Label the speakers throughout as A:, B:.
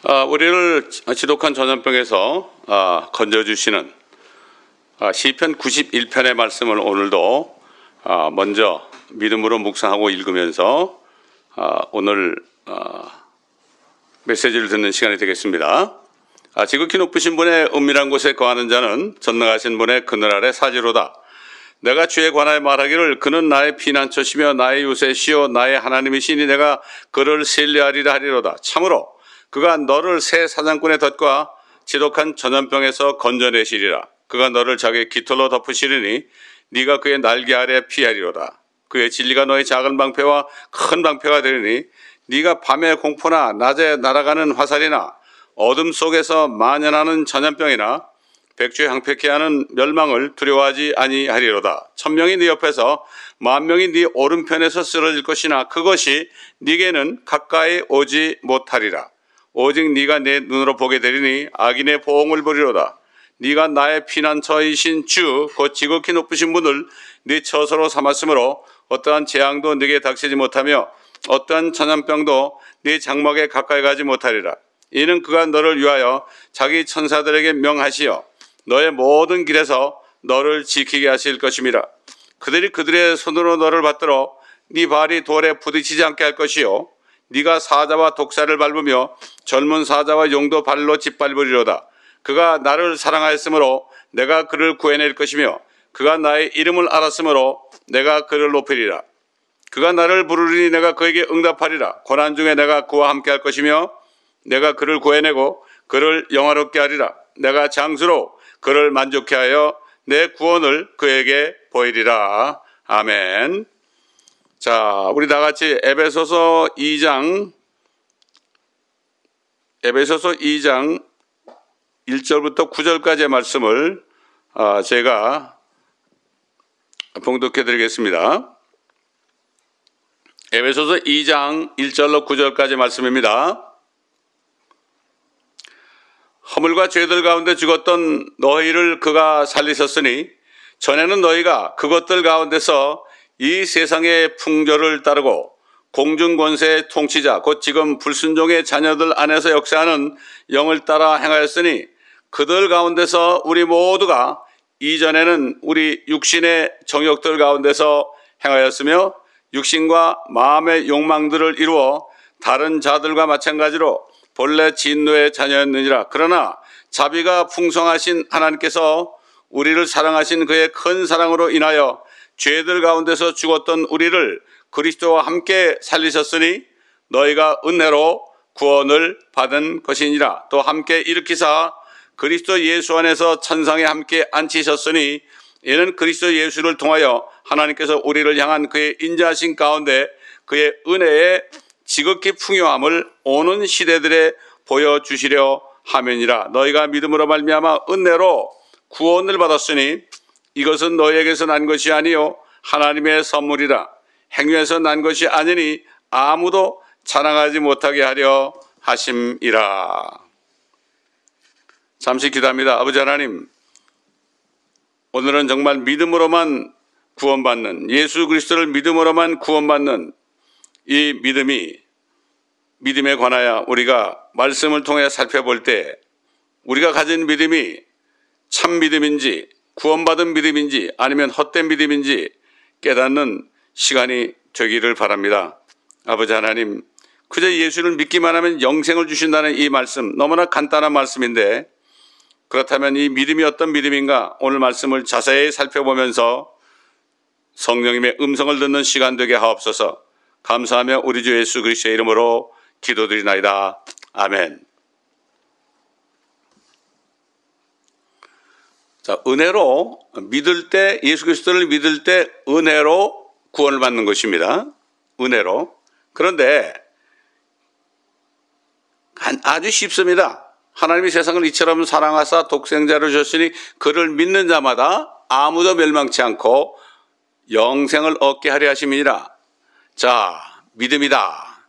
A: 우리를 지독한 전염병에서 건져주시는 시편 91편의 말씀을 오늘도 먼저 믿음으로 묵상하고 읽으면서 오늘 메시지를 듣는 시간이 되겠습니다. 지극히 높으신 분의 은밀한 곳에 거하는 자는 전능하신 분의 그늘 아래 사지로다. 내가 주에 관하여 말하기를 그는 나의 피난처시며 나의 요새시요 나의 하나님이시니 내가 그를 신뢰하리라 하리로다. 참으로 그가 너를 새 사냥꾼의 덫과 지독한 전염병에서 건져내시리라. 그가 너를 자기의 깃털로 덮으시리니 네가 그의 날개 아래 피하리로다. 그의 진리가 너의 작은 방패와 큰 방패가 되리니 네가 밤의 공포나 낮에 날아가는 화살이나 어둠 속에서 만연하는 전염병이나 백주에 항폐케 하는 멸망을 두려워하지 아니하리로다. 1000명이 네 옆에서 10,000명이 네 오른편에서 쓰러질 것이나 그것이 네게는 가까이 오지 못하리라. 오직 네가 내 눈으로 보게 되리니 악인의 보응을 보리로다. 네가 나의 피난처이신 주 곧 지극히 높으신 분을 네 처소로 삼았으므로 어떠한 재앙도 네게 닥치지 못하며 어떠한 전염병도 네 장막에 가까이 가지 못하리라. 이는 그가 너를 위하여 자기 천사들에게 명하시어 너의 모든 길에서 너를 지키게 하실 것임이라. 그들이 그들의 손으로 너를 받들어 네 발이 돌에 부딪히지 않게 할 것이요 네가 사자와 독사를 밟으며 젊은 사자와 용도 발로 짓밟으리로다. 그가 나를 사랑하였으므로 내가 그를 구해낼 것이며 그가 나의 이름을 알았으므로 내가 그를 높이리라. 그가 나를 부르리니 내가 그에게 응답하리라. 고난 중에 내가 그와 함께 할 것이며 내가 그를 구해내고 그를 영화롭게 하리라. 내가 장수로 그를 만족케 하여 내 구원을 그에게 보이리라. 아멘. 자, 우리 다 같이 에베소서 2장 1절부터 9절까지의 말씀을 제가 봉독해 드리겠습니다. 에베소서 2장 1절로 9절까지 말씀입니다. 허물과 죄들 가운데 죽었던 너희를 그가 살리셨으니 전에는 너희가 그것들 가운데서 이 세상의 풍조를 따르고 공중권세의 통치자 곧 지금 불순종의 자녀들 안에서 역사하는 영을 따라 행하였으니 그들 가운데서 우리 모두가 이전에는 우리 육신의 정욕들 가운데서 행하였으며 육신과 마음의 욕망들을 이루어 다른 자들과 마찬가지로 본래 진노의 자녀였느니라. 그러나 자비가 풍성하신 하나님께서 우리를 사랑하신 그의 큰 사랑으로 인하여 죄들 가운데서 죽었던 우리를 그리스도와 함께 살리셨으니 너희가 은혜로 구원을 받은 것이니라. 또 함께 일으키사 그리스도 예수 안에서 천상에 함께 앉히셨으니 이는 그리스도 예수를 통하여 하나님께서 우리를 향한 그의 인자하신 가운데 그의 은혜의 지극히 풍요함을 오는 시대들에 보여주시려 함이니라. 너희가 믿음으로 말미암아 은혜로 구원을 받았으니 이것은 너희에게서 난 것이 아니요 하나님의 선물이라. 행위에서 난 것이 아니니 아무도 자랑하지 못하게 하려 하심이라. 잠시 기도합니다. 아버지 하나님, 오늘은 정말 믿음으로만 구원받는, 예수 그리스도를 믿음으로만 구원받는 이 믿음에 관하여 우리가 말씀을 통해 살펴볼 때 우리가 가진 믿음이 참 믿음인지 구원받은 믿음인지 아니면 헛된 믿음인지 깨닫는 시간이 되기를 바랍니다. 아버지 하나님, 그저 예수를 믿기만 하면 영생을 주신다는 이 말씀, 너무나 간단한 말씀인데 그렇다면 이 믿음이 어떤 믿음인가 오늘 말씀을 자세히 살펴보면서 성령님의 음성을 듣는 시간 되게 하옵소서. 감사하며 우리 주 예수 그리스도의 이름으로 기도드리나이다. 아멘. 자, 은혜로 믿을 때, 예수 그리스도를 믿을 때 은혜로 구원을 받는 것입니다. 은혜로. 그런데 아주 쉽습니다. 하나님이 세상을 이처럼 사랑하사 독생자를 주셨으니 그를 믿는 자마다 아무도 멸망치 않고 영생을 얻게 하려 하심이니라. 자, 믿음이다.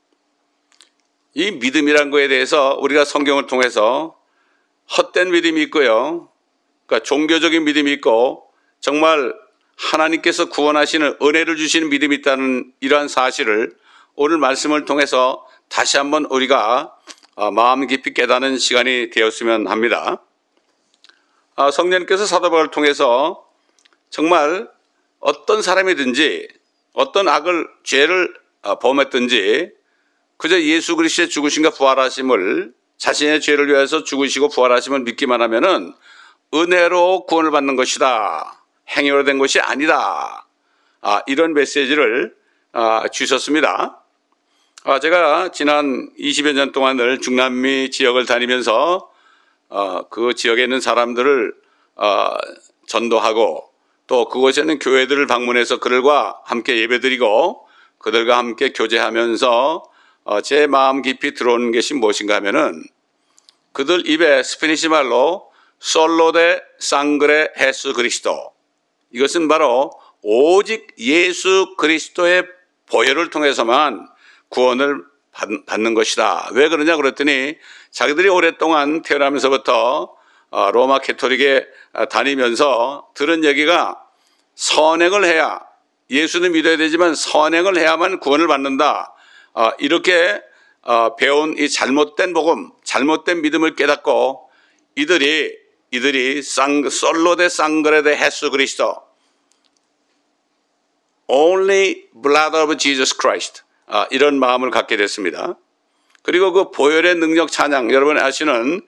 A: 이 믿음이란 거에 대해서 우리가 성경을 통해서 헛된 믿음이 있고요. 그러니까 종교적인 믿음이 있고 정말 하나님께서 구원하시는 은혜를 주시는 믿음이 있다는 이러한 사실을 오늘 말씀을 통해서 다시 한번 우리가 마음 깊이 깨닫는 시간이 되었으면 합니다. 성령님께서 사도 바울을 통해서 정말 어떤 사람이든지 어떤 죄를 범했든지 그저 예수 그리스도의 죽으심과 부활하심을 자신의 죄를 위해서 죽으시고 부활하심을 믿기만 하면은 은혜로 구원을 받는 것이다. 행위로 된 것이 아니다. 이런 메시지를 주셨습니다. 제가 지난 20여 년 동안을 중남미 지역을 다니면서 그 지역에 있는 사람들을 전도하고 또 그곳에 있는 교회들을 방문해서 그들과 함께 예배드리고 그들과 함께 교제하면서 제 마음 깊이 들어오는 것이 무엇인가 하면은 그들 입에 스페니시 말로 솔로 데 상그레 헤수 그리스도, 이것은 바로 오직 예수 그리스도의 보혈을 통해서만 구원을 받는 것이다. 왜 그러냐 그랬더니 자기들이 오랫동안 태어나면서부터 로마 캐토릭에 다니면서 들은 얘기가 선행을 해야, 예수는 믿어야 되지만 선행을 해야만 구원을 받는다. 이렇게 배운 이 잘못된 복음, 잘못된 믿음을 깨닫고 이들이 솔로 데 상그레 데 헤수 그리스도, Only blood of Jesus Christ, 이런 마음을 갖게 됐습니다. 그리고 그 보혈의 능력 찬양, 여러분 아시는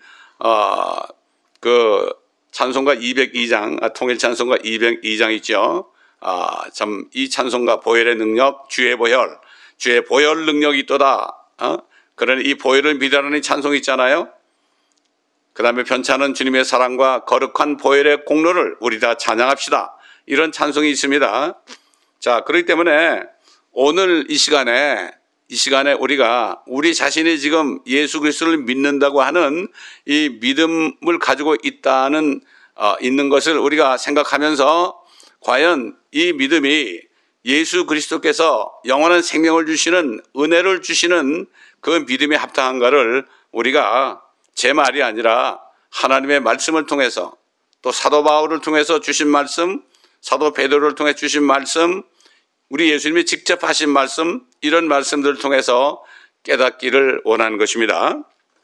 A: 그 찬송가 202장, 통일 찬송가 202장 있죠. 참 이 찬송가 보혈의 능력, 주의 보혈 능력이 있도다. 그러니 이 보혈을 믿으라는 찬송이 있잖아요. 그 다음에 변찮은 주님의 사랑과 거룩한 보혈의 공로를 우리 다 찬양합시다. 이런 찬송이 있습니다. 자, 그렇기 때문에 오늘 이 시간에 우리가 우리 자신이 지금 예수 그리스도를 믿는다고 하는 이 믿음을 가지고 있는 것을 우리가 생각하면서 과연 이 믿음이 예수 그리스도께서 영원한 생명을 주시는, 은혜를 주시는 그 믿음에 합당한가를 우리가 제 말이 아니라 하나님의 말씀을 통해서, 또 사도 바울을 통해서 주신 말씀, 사도 베드로를 통해 주신 말씀, 우리 예수님이 직접 하신 말씀, 이런 말씀들을 통해서 깨닫기를 원하는 것입니다.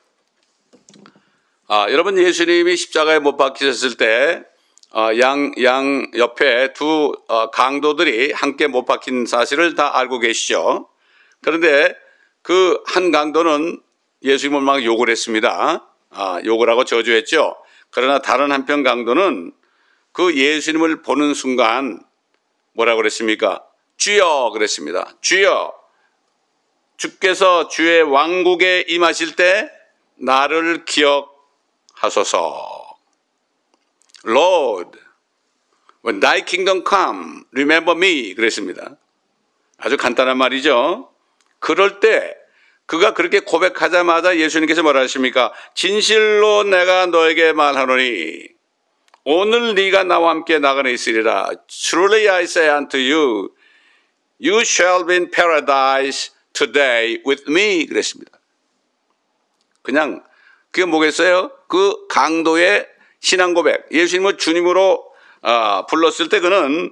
A: 여러분, 예수님이 십자가에 못 박히셨을 때 양 옆에 두 강도들이 함께 못 박힌 사실을 다 알고 계시죠. 그런데 그 한 강도는 예수님을 막 욕을 했습니다. 욕을 하고 저주했죠. 그러나 다른 한편 강도는 그 예수님을 보는 순간 뭐라고 그랬습니까? 주여 그랬습니다. 주여, 주께서 주의 왕국에 임하실 때 나를 기억하소서. Lord, when thy kingdom come, remember me. 그랬습니다. 아주 간단한 말이죠. 그럴 때 그가 그렇게 고백하자마자 예수님께서 뭐라 하십니까? 진실로 내가 너에게 말하노니 오늘 네가 나와 함께 나가는 있으리라. Truly I say unto you, you shall be in paradise today with me. 그랬습니다. 그냥 그게 뭐겠어요? 그 강도의 신앙 고백, 예수님을 주님으로 불렀을 때 그는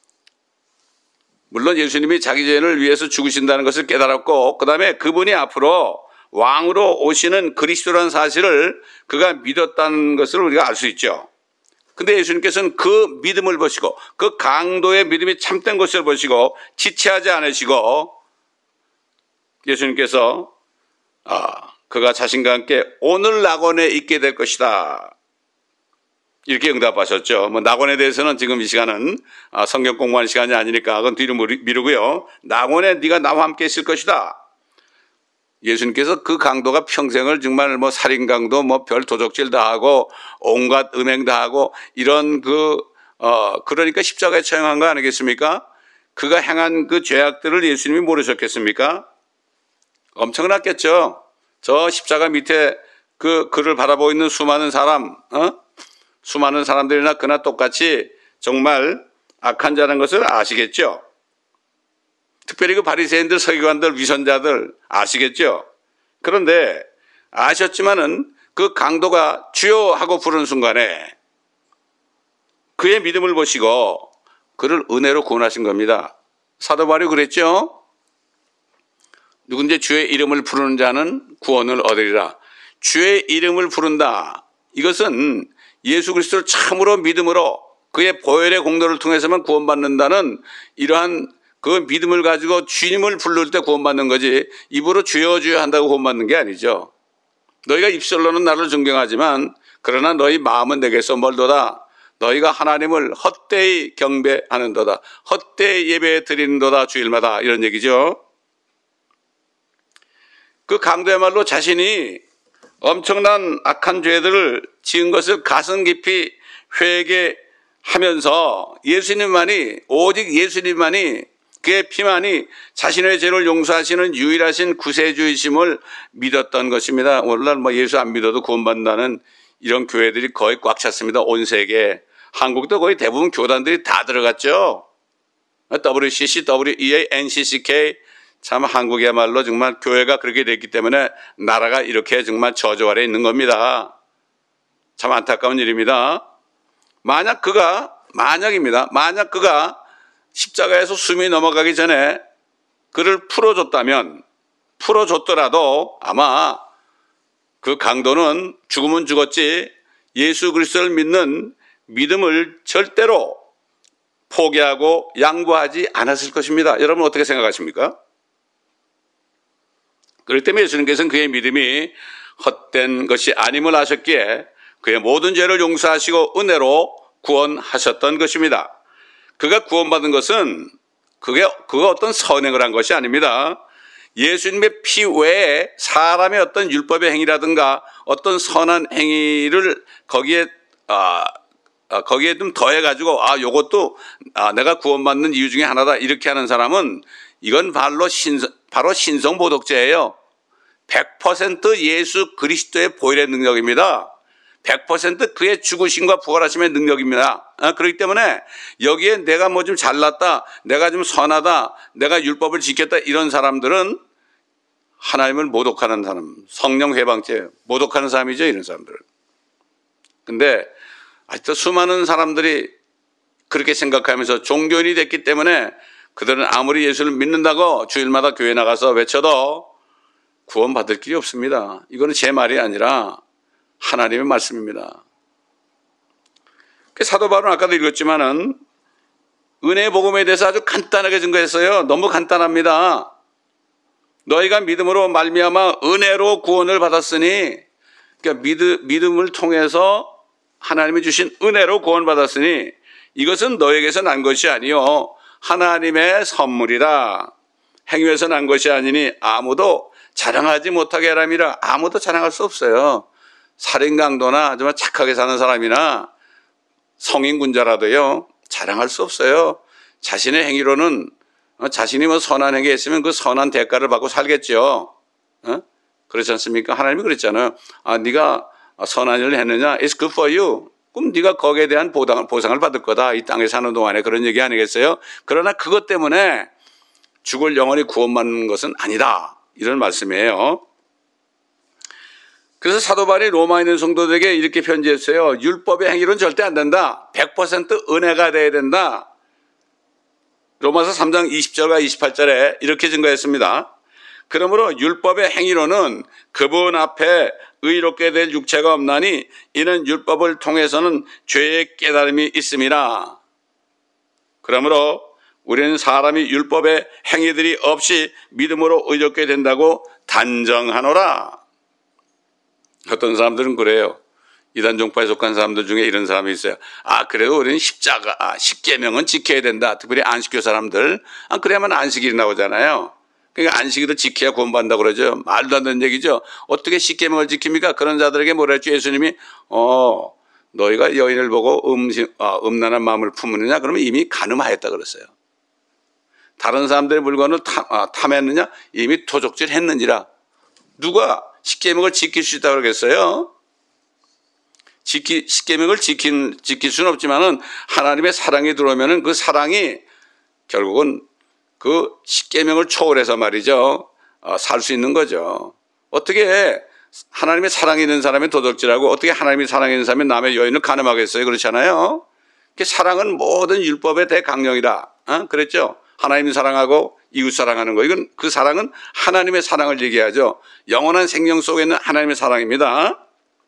A: 물론 예수님이 자기 죄를 위해서 죽으신다는 것을 깨달았고, 그 다음에 그분이 앞으로 왕으로 오시는 그리스도라는 사실을 그가 믿었다는 것을 우리가 알 수 있죠. 근데 예수님께서는 그 믿음을 보시고, 그 강도의 믿음이 참된 것을 보시고 지체하지 않으시고, 예수님께서 그가 자신과 함께 오늘 낙원에 있게 될 것이다, 이렇게 응답하셨죠. 낙원에 대해서는 지금 이 시간은 성경 공부하는 시간이 아니니까 그건 뒤로 미루고요. 낙원에 네가 나와 함께 있을 것이다. 예수님께서 그 강도가 평생을 정말 살인 강도, 별 도적질 다 하고 온갖 음행 다 하고 이런 그러니까 십자가에 처형한 거 아니겠습니까? 그가 행한 그 죄악들을 예수님이 모르셨겠습니까? 엄청났겠죠. 저 십자가 밑에 그를 바라보고 있는 수많은 사람들이나 그나 똑같이 정말 악한 자라는 것을 아시겠죠. 특별히 그 바리새인들, 서기관들, 위선자들 아시겠죠. 그런데 아셨지만은 그 강도가 주여 하고 부르는 순간에 그의 믿음을 보시고 그를 은혜로 구원하신 겁니다. 사도 바울이 그랬죠. 누군지 주의 이름을 부르는 자는 구원을 얻으리라. 주의 이름을 부른다. 이것은 예수 그리스도를 참으로 믿음으로 그의 보혈의 공로를 통해서만 구원받는다는 이러한 그 믿음을 가지고 주님을 부를 때 구원받는 거지, 입으로 주여 주여 한다고 구원받는 게 아니죠. 너희가 입술로는 나를 존경하지만 그러나 너희 마음은 내게서 멀도다. 너희가 하나님을 헛되이 경배하는도다. 헛되이 예배 드리는도다 주일마다, 이런 얘기죠. 그 강도야말로 자신이 엄청난 악한 죄들을 지은 것을 가슴 깊이 회개하면서 예수님만이, 오직 예수님만이, 그의 피만이 자신의 죄를 용서하시는 유일하신 구세주이심을 믿었던 것입니다. 오늘날 뭐 예수 안 믿어도 구원받는다는 이런 교회들이 거의 꽉 찼습니다. 온 세계. 한국도 거의 대부분 교단들이 다 들어갔죠. WCC, WEA, NCCK. 참 한국이야말로 정말 교회가 그렇게 됐기 때문에 나라가 이렇게 정말 저주 아래 있는 겁니다. 참 안타까운 일입니다. 만약 그가 십자가에서 숨이 넘어가기 전에 그를 풀어줬더라도 아마 그 강도는 죽으면 죽었지 예수 그리스도를 믿는 믿음을 절대로 포기하고 양보하지 않았을 것입니다. 여러분 어떻게 생각하십니까? 그렇기 때문에 예수님께서는 그의 믿음이 헛된 것이 아님을 아셨기에 그의 모든 죄를 용서하시고 은혜로 구원하셨던 것입니다. 그가 구원받은 것은 그가 어떤 선행을 한 것이 아닙니다. 예수님의 피 외에 사람의 어떤 율법의 행위라든가 어떤 선한 행위를 거기에 좀 더해가지고 요것도 내가 구원받는 이유 중에 하나다 이렇게 하는 사람은 이건 바로 신성모독죄예요. 100% 예수 그리스도의 보혈의 능력입니다. 100% 그의 죽으심과 부활하심의 능력입니다. 그렇기 때문에 여기에 내가 뭐 좀 잘났다, 내가 좀 선하다, 내가 율법을 지켰다 이런 사람들은 하나님을 모독하는 사람, 성령 회방죄 모독하는 사람이죠, 이런 사람들은. 근데 아직도 수많은 사람들이 그렇게 생각하면서 종교인이 됐기 때문에 그들은 아무리 예수를 믿는다고 주일마다 교회 나가서 외쳐도 구원받을 길이 없습니다. 이거는 제 말이 아니라 하나님의 말씀입니다. 사도 바울은 아까도 읽었지만은 은혜의 복음에 대해서 아주 간단하게 증거했어요. 너무 간단합니다. 너희가 믿음으로 말미암아 은혜로 구원을 받았으니, 그러니까 믿음을 통해서 하나님이 주신 은혜로 구원받았으니 이것은 너에게서 난 것이 아니요 하나님의 선물이라. 행위에서 난 것이 아니니 아무도 자랑하지 못하게 하람이라. 아무도 자랑할 수 없어요. 살인강도나 정말 착하게 사는 사람이나 성인군자라도요 자랑할 수 없어요. 자신의 행위로는 자신이 뭐 선한 행위 했으면 그 선한 대가를 받고 살겠죠. 그렇지 않습니까? 하나님이 그랬잖아요. 네가 선한 일을 했느냐? It's good for you. 그럼 네가 거기에 대한 보상을 받을 거다. 이 땅에 사는 동안에. 그런 얘기 아니겠어요? 그러나 그것 때문에 죽을 영원히 구원받는 것은 아니다. 이런 말씀이에요. 그래서 사도 바울이 로마에 있는 성도들에게 이렇게 편지했어요. 율법의 행위로는 절대 안 된다. 100% 은혜가 돼야 된다. 로마서 3장 20절과 28절에 이렇게 증거했습니다. 그러므로 율법의 행위로는 그분 앞에 의롭게 될 육체가 없나니 이는 율법을 통해서는 죄의 깨달음이 있음이라. 그러므로 우리는 사람이 율법의 행위들이 없이 믿음으로 의롭게 된다고 단정하노라. 어떤 사람들은 그래요. 이단 종파에 속한 사람들 중에 이런 사람이 있어요. 그래도 우리는 십계명은 지켜야 된다. 특별히 안식교 사람들. 그래야만 안식일이 나오잖아요. 그러니까 안식일을 지켜야 구원받는다고 그러죠. 말도 안 되는 얘기죠. 어떻게 십계명을 지킵니까? 그런 자들에게 뭐라 했죠? 예수님이 너희가 여인을 보고 음란한 마음을 품느냐? 그러면 이미 간음하였다 그랬어요. 다른 사람들의 물건을 탐했느냐? 이미 토적질 했는지라. 누가 십계명을 지킬 수 있다고 그러겠어요? 십계명을 지킬 수는 없지만은 하나님의 사랑이 들어오면은 그 사랑이 결국은 그 십계명을 초월해서 말이죠. 살 수 있는 거죠. 어떻게 하나님의 사랑이 있는 사람이 도둑질하고 어떻게 하나님의 사랑이 있는 사람이 남의 여인을 간음하겠어요? 그렇잖아요. 사랑은 모든 율법의 대강령이다. 그랬죠. 하나님 사랑하고 이웃 사랑하는 거. 이건 그 사랑은 하나님의 사랑을 얘기하죠. 영원한 생명 속에 있는 하나님의 사랑입니다.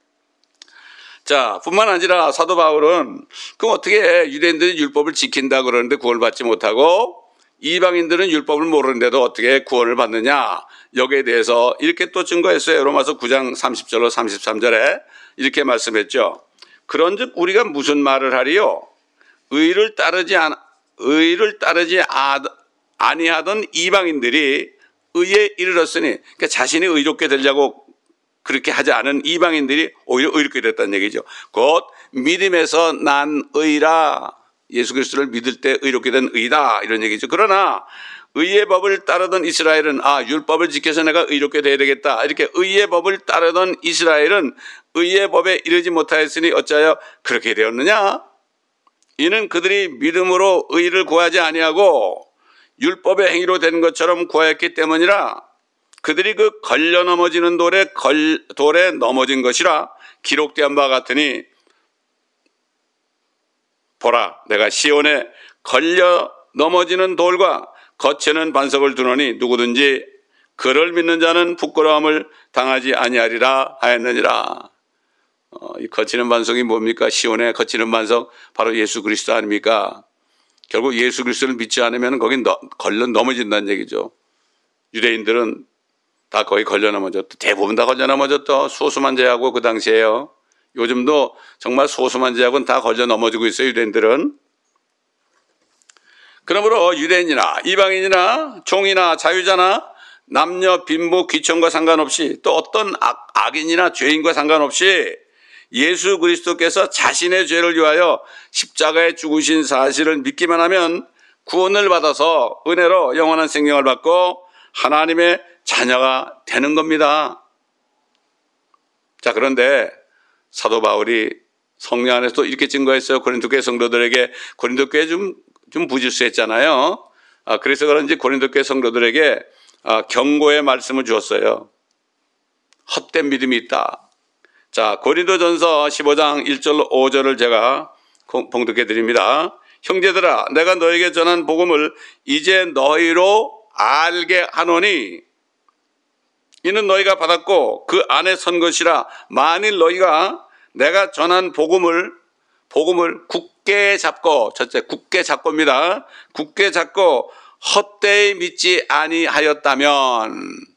A: 자, 뿐만 아니라 사도 바울은 그럼 어떻게 유대인들이 율법을 지킨다 그러는데 구원을 받지 못하고 이방인들은 율법을 모르는데도 어떻게 구원을 받느냐. 여기에 대해서 이렇게 또 증거했어요. 로마서 9장 30절로 33절에 이렇게 말씀했죠. 그런즉 우리가 무슨 말을 하리요? 의를 따르지 아니하던 이방인들이 의에 이르렀으니, 그러니까 자신이 의롭게 되려고 그렇게 하지 않은 이방인들이 오히려 의롭게 됐다는 얘기죠. 곧 믿음에서 난 의라. 예수 그리스도를 믿을 때 의롭게 된 의다, 이런 얘기죠. 그러나 의의 법을 따르던 이스라엘은 율법을 지켜서 내가 의롭게 돼야 되겠다, 이렇게 의의 법을 따르던 이스라엘은 의의 법에 이르지 못하였으니 어찌하여 그렇게 되었느냐? 이는 그들이 믿음으로 의를 구하지 아니하고 율법의 행위로 된 것처럼 구하였기 때문이라. 그들이 그 걸려 넘어지는 돌에 넘어진 것이라 기록된 바 같으니, 보라, 내가 시온에 걸려 넘어지는 돌과 거치는 반석을 두노니 누구든지 그를 믿는 자는 부끄러움을 당하지 아니하리라 하였느니라. 이 거치는 반석이 뭡니까? 시온에 거치는 반석, 바로 예수 그리스도 아닙니까? 결국 예수 그리스도를 믿지 않으면 거긴 걸려 넘어진다는 얘기죠. 유대인들은 다 거의 걸려 넘어졌다. 대부분 다 걸려 넘어졌다. 소수만 제하고 그 당시에요. 요즘도 정말 소수만 제하고는 다 걸려 넘어지고 있어요, 유대인들은. 그러므로 유대인이나 이방인이나 종이나 자유자나 남녀 빈부 귀천과 상관없이 또 어떤 악인이나 죄인과 상관없이 예수 그리스도께서 자신의 죄를 위하여 십자가에 죽으신 사실을 믿기만 하면 구원을 받아서 은혜로 영원한 생명을 받고 하나님의 자녀가 되는 겁니다. 자, 그런데 사도 바울이 성령 안에서도 이렇게 증거했어요. 고린도 교회 성도들에게. 고린도 교회 좀 부질수했잖아요. 그래서 그런지 고린도 교회 성도들에게 경고의 말씀을 주었어요. 헛된 믿음이 있다. 자, 고린도전서 15장 1절 5절을 제가 봉독해 드립니다. 형제들아, 내가 너에게 전한 복음을 이제 너희로 알게 하노니 이는 너희가 받았고 그 안에 선 것이라. 만일 너희가 내가 전한 복음을 굳게 잡고, 첫째 굳게 잡고입니다. 굳게 잡고 헛되이 믿지 아니하였다면,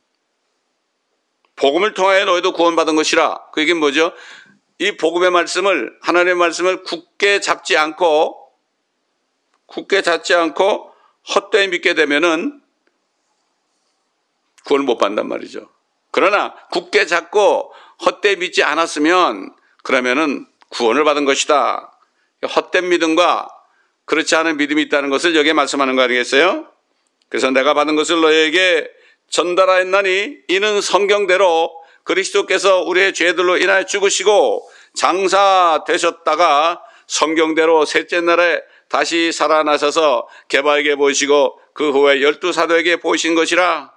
A: 복음을 통하여 너희도 구원받은 것이라. 그 얘기는 뭐죠? 이 복음의 말씀을, 하나님의 말씀을 굳게 잡지 않고 헛되이 믿게 되면은 구원을 못 받는단 말이죠. 그러나 굳게 잡고 헛되이 믿지 않았으면 그러면은 구원을 받은 것이다. 헛된 믿음과 그렇지 않은 믿음이 있다는 것을 여기에 말씀하는 거 아니겠어요? 그래서 내가 받은 것을 너희에게 전달하였나니 이는 성경대로 그리스도께서 우리의 죄들로 인하여 죽으시고 장사되셨다가 성경대로 셋째 날에 다시 살아나셔서 게바에게 보이시고 그 후에 12사도에게 보이신 것이라.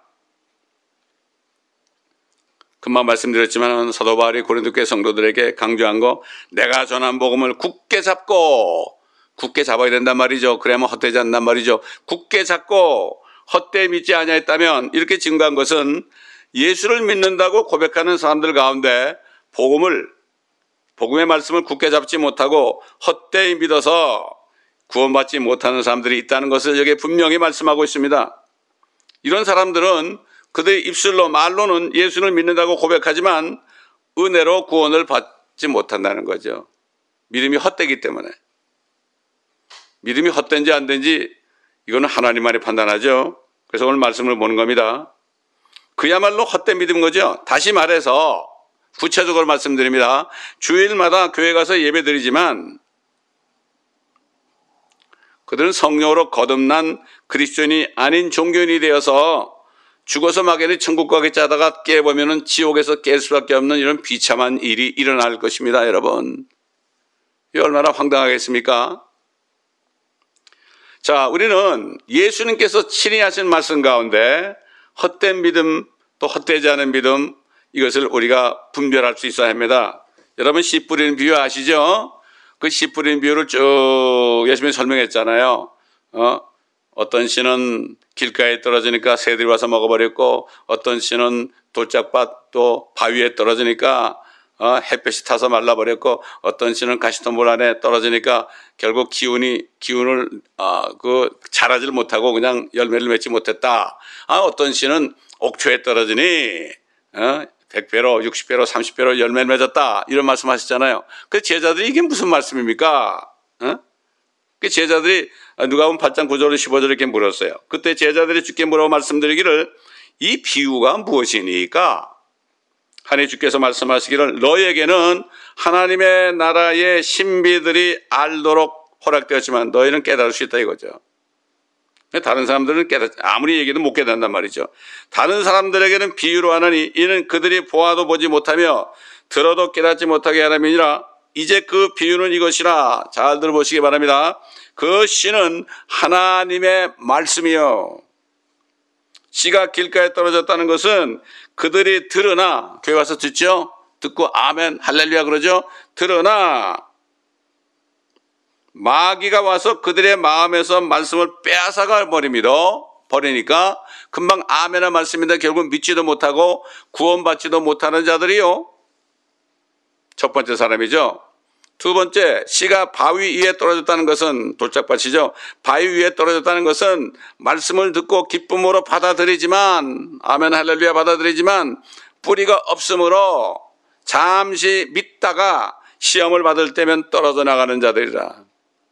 A: 금방 말씀드렸지만 사도 바울이 고린도 교회 성도들에게 강조한 거, 내가 전한 복음을 굳게 잡아야 된단 말이죠. 그래야만 헛되지 않단 말이죠. 굳게 잡고 헛되이 믿지 아니하였다면, 이렇게 증거한 것은 예수를 믿는다고 고백하는 사람들 가운데 복음의 말씀을 굳게 잡지 못하고 헛되이 믿어서 구원받지 못하는 사람들이 있다는 것을 여기에 분명히 말씀하고 있습니다. 이런 사람들은 그들의 입술로 말로는 예수를 믿는다고 고백하지만 은혜로 구원을 받지 못한다는 거죠. 믿음이 헛되기 때문에. 믿음이 헛된지 안 된지 이거는 하나님만이 판단하죠. 그래서 오늘 말씀을 보는 겁니다. 그야말로 헛된 믿음인 거죠. 다시 말해서 구체적으로 말씀드립니다. 주일마다 교회 가서 예배 드리지만 그들은 성령으로 거듭난 그리스도인이 아닌 종교인이 되어서 죽어서 막연히 천국 가겠지 하다가 깨보면은 지옥에서 깰 수밖에 없는 이런 비참한 일이 일어날 것입니다, 여러분. 이 얼마나 황당하겠습니까? 자, 우리는 예수님께서 친히 하신 말씀 가운데 헛된 믿음, 또 헛되지 않은 믿음, 이것을 우리가 분별할 수 있어야 합니다. 여러분, 씨 뿌리는 비유 아시죠? 그 씨 뿌리는 비유를 쭉 예수님이 설명했잖아요. 어떤 씨는 길가에 떨어지니까 새들이 와서 먹어버렸고, 어떤 씨는 돌짝밭 또 바위에 떨어지니까 햇볕이 타서 말라버렸고, 어떤 씨는 가시덤불 안에 떨어지니까 결국 기운을 자라질 못하고 그냥 열매를 맺지 못했다. 어떤 씨는 옥초에 떨어지니 100배로 60배로 30배로 열매를 맺었다. 이런 말씀하셨잖아요. 그 제자들이 이게 무슨 말씀입니까? 그 제자들이 누가복음 8장 9절 15절 이렇게 물었어요. 그때 제자들이 주께 물어 말씀드리기를 이 비유가 무엇이니까? 하니 주께서 말씀하시기를 너희에게는 하나님의 나라의 신비들이 알도록 허락되었지만 너희는 깨달을 수 있다 이거죠. 다른 사람들은 아무리 얘기해도 못 깨닫는단 말이죠. 다른 사람들에게는 비유로 하나니 이는 그들이 보아도 보지 못하며 들어도 깨닫지 못하게 하람이니라. 이제 그 비유는 이것이라. 잘 들어보시기 바랍니다. 그 씨는 하나님의 말씀이요. 씨가 길가에 떨어졌다는 것은 그들이 들으나, 교회 와서 듣죠? 듣고 아멘 할렐루야 그러죠? 들으나 마귀가 와서 그들의 마음에서 말씀을 빼앗아가 버리니까 금방 아멘의 말씀인데 결국 믿지도 못하고 구원받지도 못하는 자들이요. 첫 번째 사람이죠. 두 번째, 씨가 바위 위에 떨어졌다는 것은 돌짝밭이죠. 바위 위에 떨어졌다는 것은 말씀을 듣고 기쁨으로 받아들이지만, 아멘 할렐루야 받아들이지만 뿌리가 없으므로 잠시 믿다가 시험을 받을 때면 떨어져 나가는 자들이라.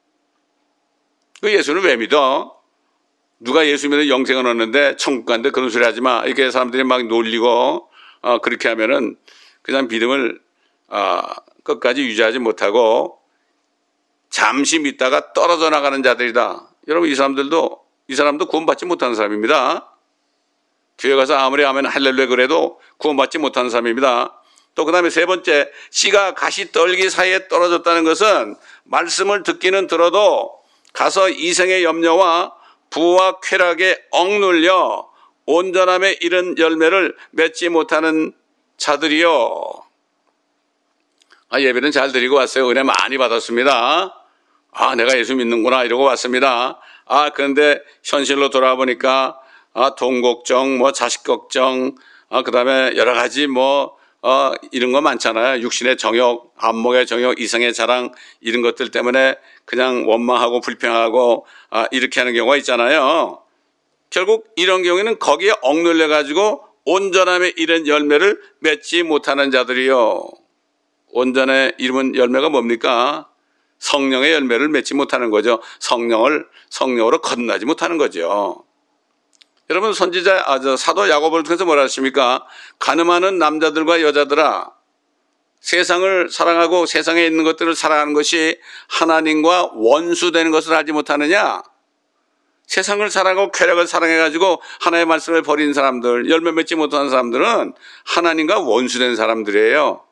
A: 그 예수는 왜 믿어? 누가 예수 믿어 영생을 얻는데 천국 간데 그런 소리 하지 마. 이렇게 사람들이 막 놀리고 그렇게 하면은 그냥 믿음을 끝까지 유지하지 못하고 잠시 믿다가 떨어져 나가는 자들이다. 여러분 이 사람도 구원받지 못하는 사람입니다. 교회 가서 아무리 아멘 할렐루야 그래도 구원받지 못하는 사람입니다. 또 그 다음에 세 번째, 씨가 가시떨기 사이에 떨어졌다는 것은 말씀을 듣기는 들어도 가서 이생의 염려와 부와 쾌락에 억눌려 온전함에 이른 열매를 맺지 못하는 자들이요. 예배는 잘 드리고 왔어요. 은혜 많이 받았습니다. 내가 예수 믿는구나 이러고 왔습니다. 그런데 현실로 돌아와 보니까 돈 걱정, 자식 걱정, 그 다음에 여러 가지 이런 거 많잖아요. 육신의 정욕, 안목의 정욕, 이성의 자랑 이런 것들 때문에 그냥 원망하고 불평하고 이렇게 하는 경우가 있잖아요. 결국 이런 경우에는 거기에 억눌려 가지고 온전함에 이른 열매를 맺지 못하는 자들이요. 온전에 이르는 열매가 뭡니까? 성령의 열매를 맺지 못하는 거죠. 성령으로 거듭나지 못하는 거죠. 여러분 사도 야고보를 통해서 뭐라 하십니까? 가늠하는 남자들과 여자들아, 세상을 사랑하고 세상에 있는 것들을 사랑하는 것이 하나님과 원수되는 것을 알지 못하느냐? 세상을 사랑하고 쾌락을 사랑해가지고 하나님의 말씀을 버린 사람들, 열매 맺지 못하는 사람들은 하나님과 원수된 사람들이에요.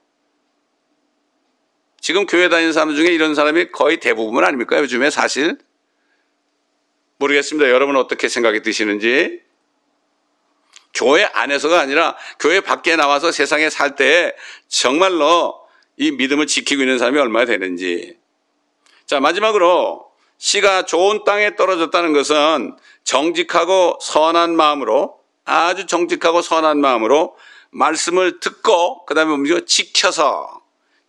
A: 지금 교회 다니는 사람 중에 이런 사람이 거의 대부분 아닙니까? 요즘에 사실 모르겠습니다. 여러분은 어떻게 생각이 드시는지. 교회 안에서가 아니라 교회 밖에 나와서 세상에 살 때 정말로 이 믿음을 지키고 있는 사람이 얼마나 되는지. 자, 마지막으로 씨가 좋은 땅에 떨어졌다는 것은 정직하고 선한 마음으로, 아주 정직하고 선한 마음으로 말씀을 듣고 그 다음에 지켜서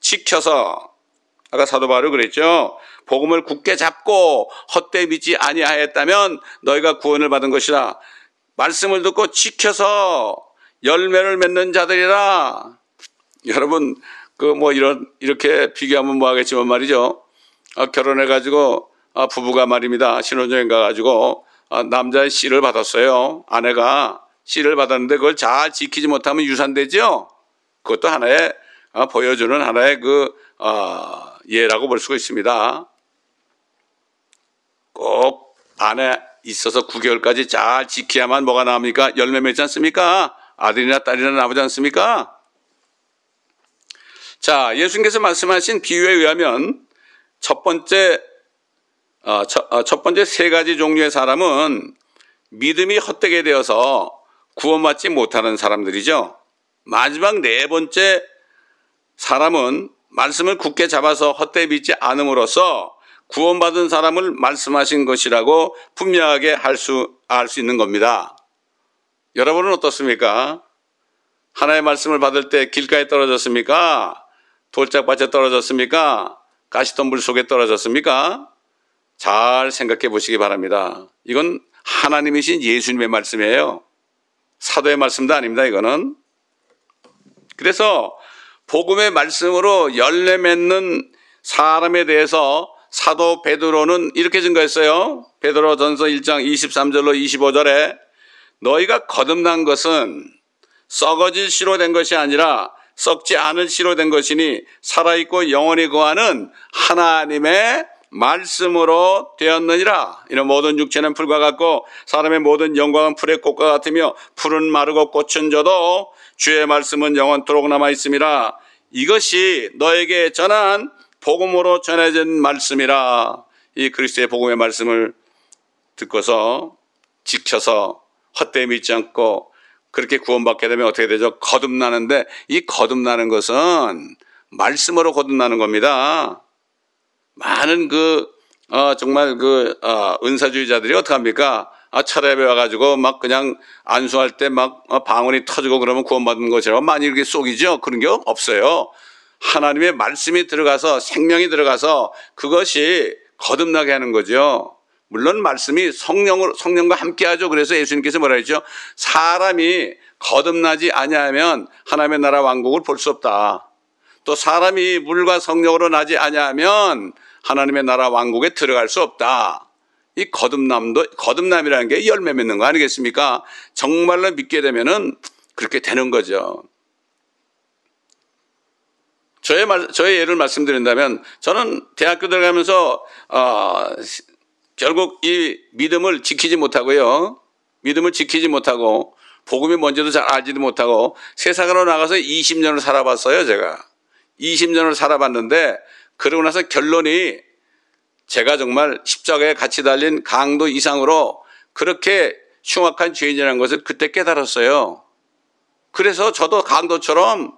A: 아까 사도 바울이 그랬죠. 복음을 굳게 잡고 헛되이 믿지 아니하였다면 너희가 구원을 받은 것이라. 말씀을 듣고 지켜서 열매를 맺는 자들이라. 여러분 이렇게 비교하면 뭐하겠지만 말이죠. 결혼해가지고 부부가 말입니다. 신혼여행 가가지고 남자의 씨를 받았어요. 아내가 씨를 받았는데 그걸 잘 지키지 못하면 유산되죠. 그것도 하나의 보여주는 하나의 예라고 볼 수가 있습니다. 꼭 안에 있어서 9개월까지 잘 지켜야만 뭐가 나옵니까? 열매 맺지 않습니까? 아들이나 딸이나 나오지 않습니까? 자, 예수님께서 말씀하신 비유에 의하면 첫 번째 세 가지 종류의 사람은 믿음이 헛되게 되어서 구원받지 못하는 사람들이죠. 마지막 네 번째 사람은 말씀을 굳게 잡아서 헛되이 믿지 않음으로써 구원받은 사람을 말씀하신 것이라고 분명하게 알 수 있는 겁니다. 여러분은 어떻습니까? 하나님의 말씀을 받을 때 길가에 떨어졌습니까? 돌짝밭에 떨어졌습니까? 가시덤불 속에 떨어졌습니까? 잘 생각해 보시기 바랍니다. 이건 하나님이신 예수님의 말씀이에요. 사도의 말씀도 아닙니다, 이거는. 그래서 복음의 말씀으로 열매 맺는 사람에 대해서 사도 베드로는 이렇게 증거했어요. 베드로전서 1장 23절로 25절에 너희가 거듭난 것은 썩어질 씨로 된 것이 아니라 썩지 않을 씨로 된 것이니 살아있고 영원히 거하는 하나님의 말씀으로 되었느니라. 이는 모든 육체는 풀과 같고 사람의 모든 영광은 풀의 꽃과 같으며 풀은 마르고 꽃은 져도 주의 말씀은 영원토록 남아있음이라. 이것이 너에게 전한 복음으로 전해진 말씀이라. 이 그리스도의 복음의 말씀을 듣고서 지켜서 헛되이 믿지 않고 그렇게 구원받게 되면 어떻게 되죠? 거듭나는데 이 거듭나는 것은 말씀으로 거듭나는 겁니다. 많은 정말 은사주의자들이 어떡합니까? 철회에 와가지고 막 그냥 안수할 때 막 방언이 터지고 그러면 구원받는 것이라고 많이 이렇게 속이죠? 그런 게 없어요. 하나님의 말씀이 들어가서 생명이 들어가서 그것이 거듭나게 하는 거죠. 물론 말씀이 성령과 함께하죠. 그래서 예수님께서 뭐라 했죠? 사람이 거듭나지 아니하면 하나님의 나라 왕국을 볼 수 없다. 또 사람이 물과 성령으로 나지 아니하면 하나님의 나라 왕국에 들어갈 수 없다. 이 거듭남이라는 게 열매 맺는 거 아니겠습니까? 정말로 믿게 되면은 그렇게 되는 거죠. 저의 예를 말씀드린다면 저는 대학교 들어가면서 결국 이 믿음을 지키지 못하고요. 믿음을 지키지 못하고 복음이 뭔지도 잘 알지도 못하고 세상으로 나가서 20년을 살아봤어요. 제가 20년을 살아봤는데 그러고 나서 결론이 제가 정말 십자가에 같이 달린 강도 이상으로 그렇게 흉악한 죄인이라는 것을 그때 깨달았어요. 그래서 저도 강도처럼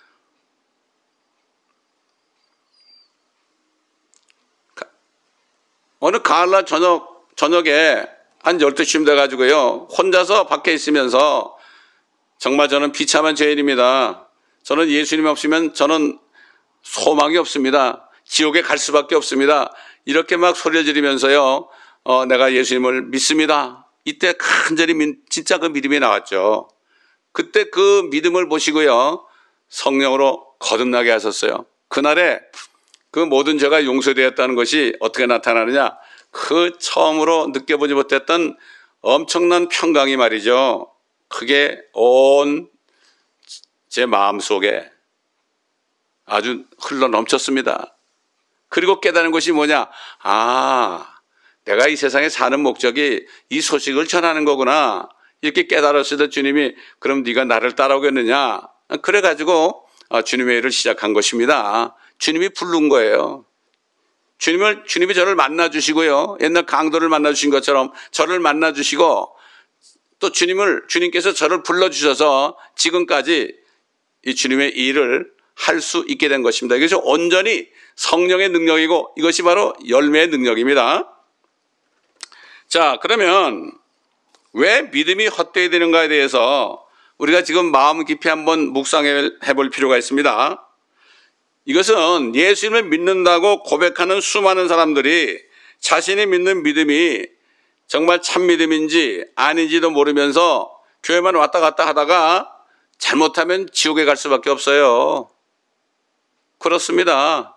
A: 어느 가을날 저녁에 한 12시쯤 돼가지고요. 혼자서 밖에 있으면서 정말 저는 비참한 죄인입니다. 저는 예수님 없으면 저는 소망이 없습니다. 지옥에 갈 수밖에 없습니다. 이렇게 막 소리를 지르면서요. 내가 예수님을 믿습니다. 이때 간절히 진짜 그 믿음이 나왔죠. 그때 그 믿음을 보시고요. 성령으로 거듭나게 하셨어요. 그날에 그 모든 죄가 용서되었다는 것이 어떻게 나타나느냐? 그 처음으로 느껴보지 못했던 엄청난 평강이 말이죠. 그게 온 제 마음속에 아주 흘러 넘쳤습니다. 그리고 깨달은 것이 뭐냐? 내가 이 세상에 사는 목적이 이 소식을 전하는 거구나. 이렇게 깨달았을 때 주님이 그럼 네가 나를 따라오겠느냐? 그래가지고 주님의 일을 시작한 것입니다. 주님이 부른 거예요. 주님이 저를 만나주시고요. 옛날 강도를 만나주신 것처럼 저를 만나주시고 또 주님께서 저를 불러주셔서 지금까지 이 주님의 일을 할 수 있게 된 것입니다. 이것이 온전히 성령의 능력이고 이것이 바로 열매의 능력입니다. 자, 그러면 왜 믿음이 헛되이 되는가에 대해서 우리가 지금 마음 깊이 한번 묵상해 볼 필요가 있습니다. 이것은 예수님을 믿는다고 고백하는 수많은 사람들이 자신이 믿는 믿음이 정말 참 믿음인지 아닌지도 모르면서 교회만 왔다 갔다 하다가 잘못하면 지옥에 갈 수밖에 없어요. 그렇습니다.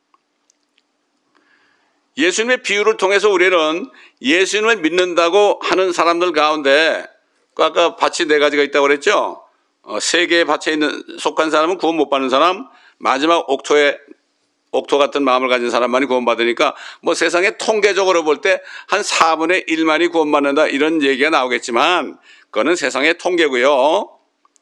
A: 예수님의 비유를 통해서 우리는 예수님을 믿는다고 하는 사람들 가운데 아까 밭이 4가지가 있다고 그랬죠. 3개의 밭에 속한 사람은 구원 못 받는 사람, 마지막 옥토 같은 마음을 가진 사람만이 구원받으니까 뭐 세상에 통계적으로 볼 때 한 4분의 1만이 구원받는다 이런 얘기가 나오겠지만 그거는 세상의 통계고요.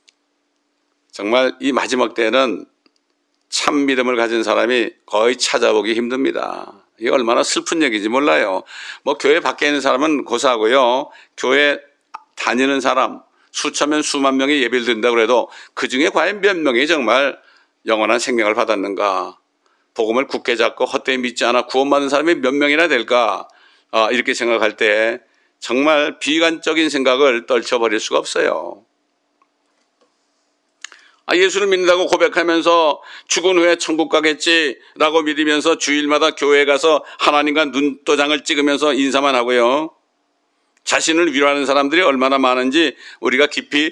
A: 정말 이 마지막 때는 참 믿음을 가진 사람이 거의 찾아보기 힘듭니다. 이게 얼마나 슬픈 얘기인지 몰라요. 뭐 교회 밖에 있는 사람은 고사하고요. 교회 다니는 사람 수천 명 수만 명이 예배를 드린다고 해도 그중에 과연 몇 명이 정말 영원한 생명을 받았는가. 복음을 굳게 잡고 헛되이 믿지 않아 구원받는 사람이 몇 명이나 될까? 이렇게 생각할 때 정말 비관적인 생각을 떨쳐버릴 수가 없어요. 예수를 믿는다고 고백하면서 죽은 후에 천국 가겠지라고 믿으면서 주일마다 교회에 가서 하나님과 눈도장을 찍으면서 인사만 하고요. 자신을 위로하는 사람들이 얼마나 많은지 우리가 깊이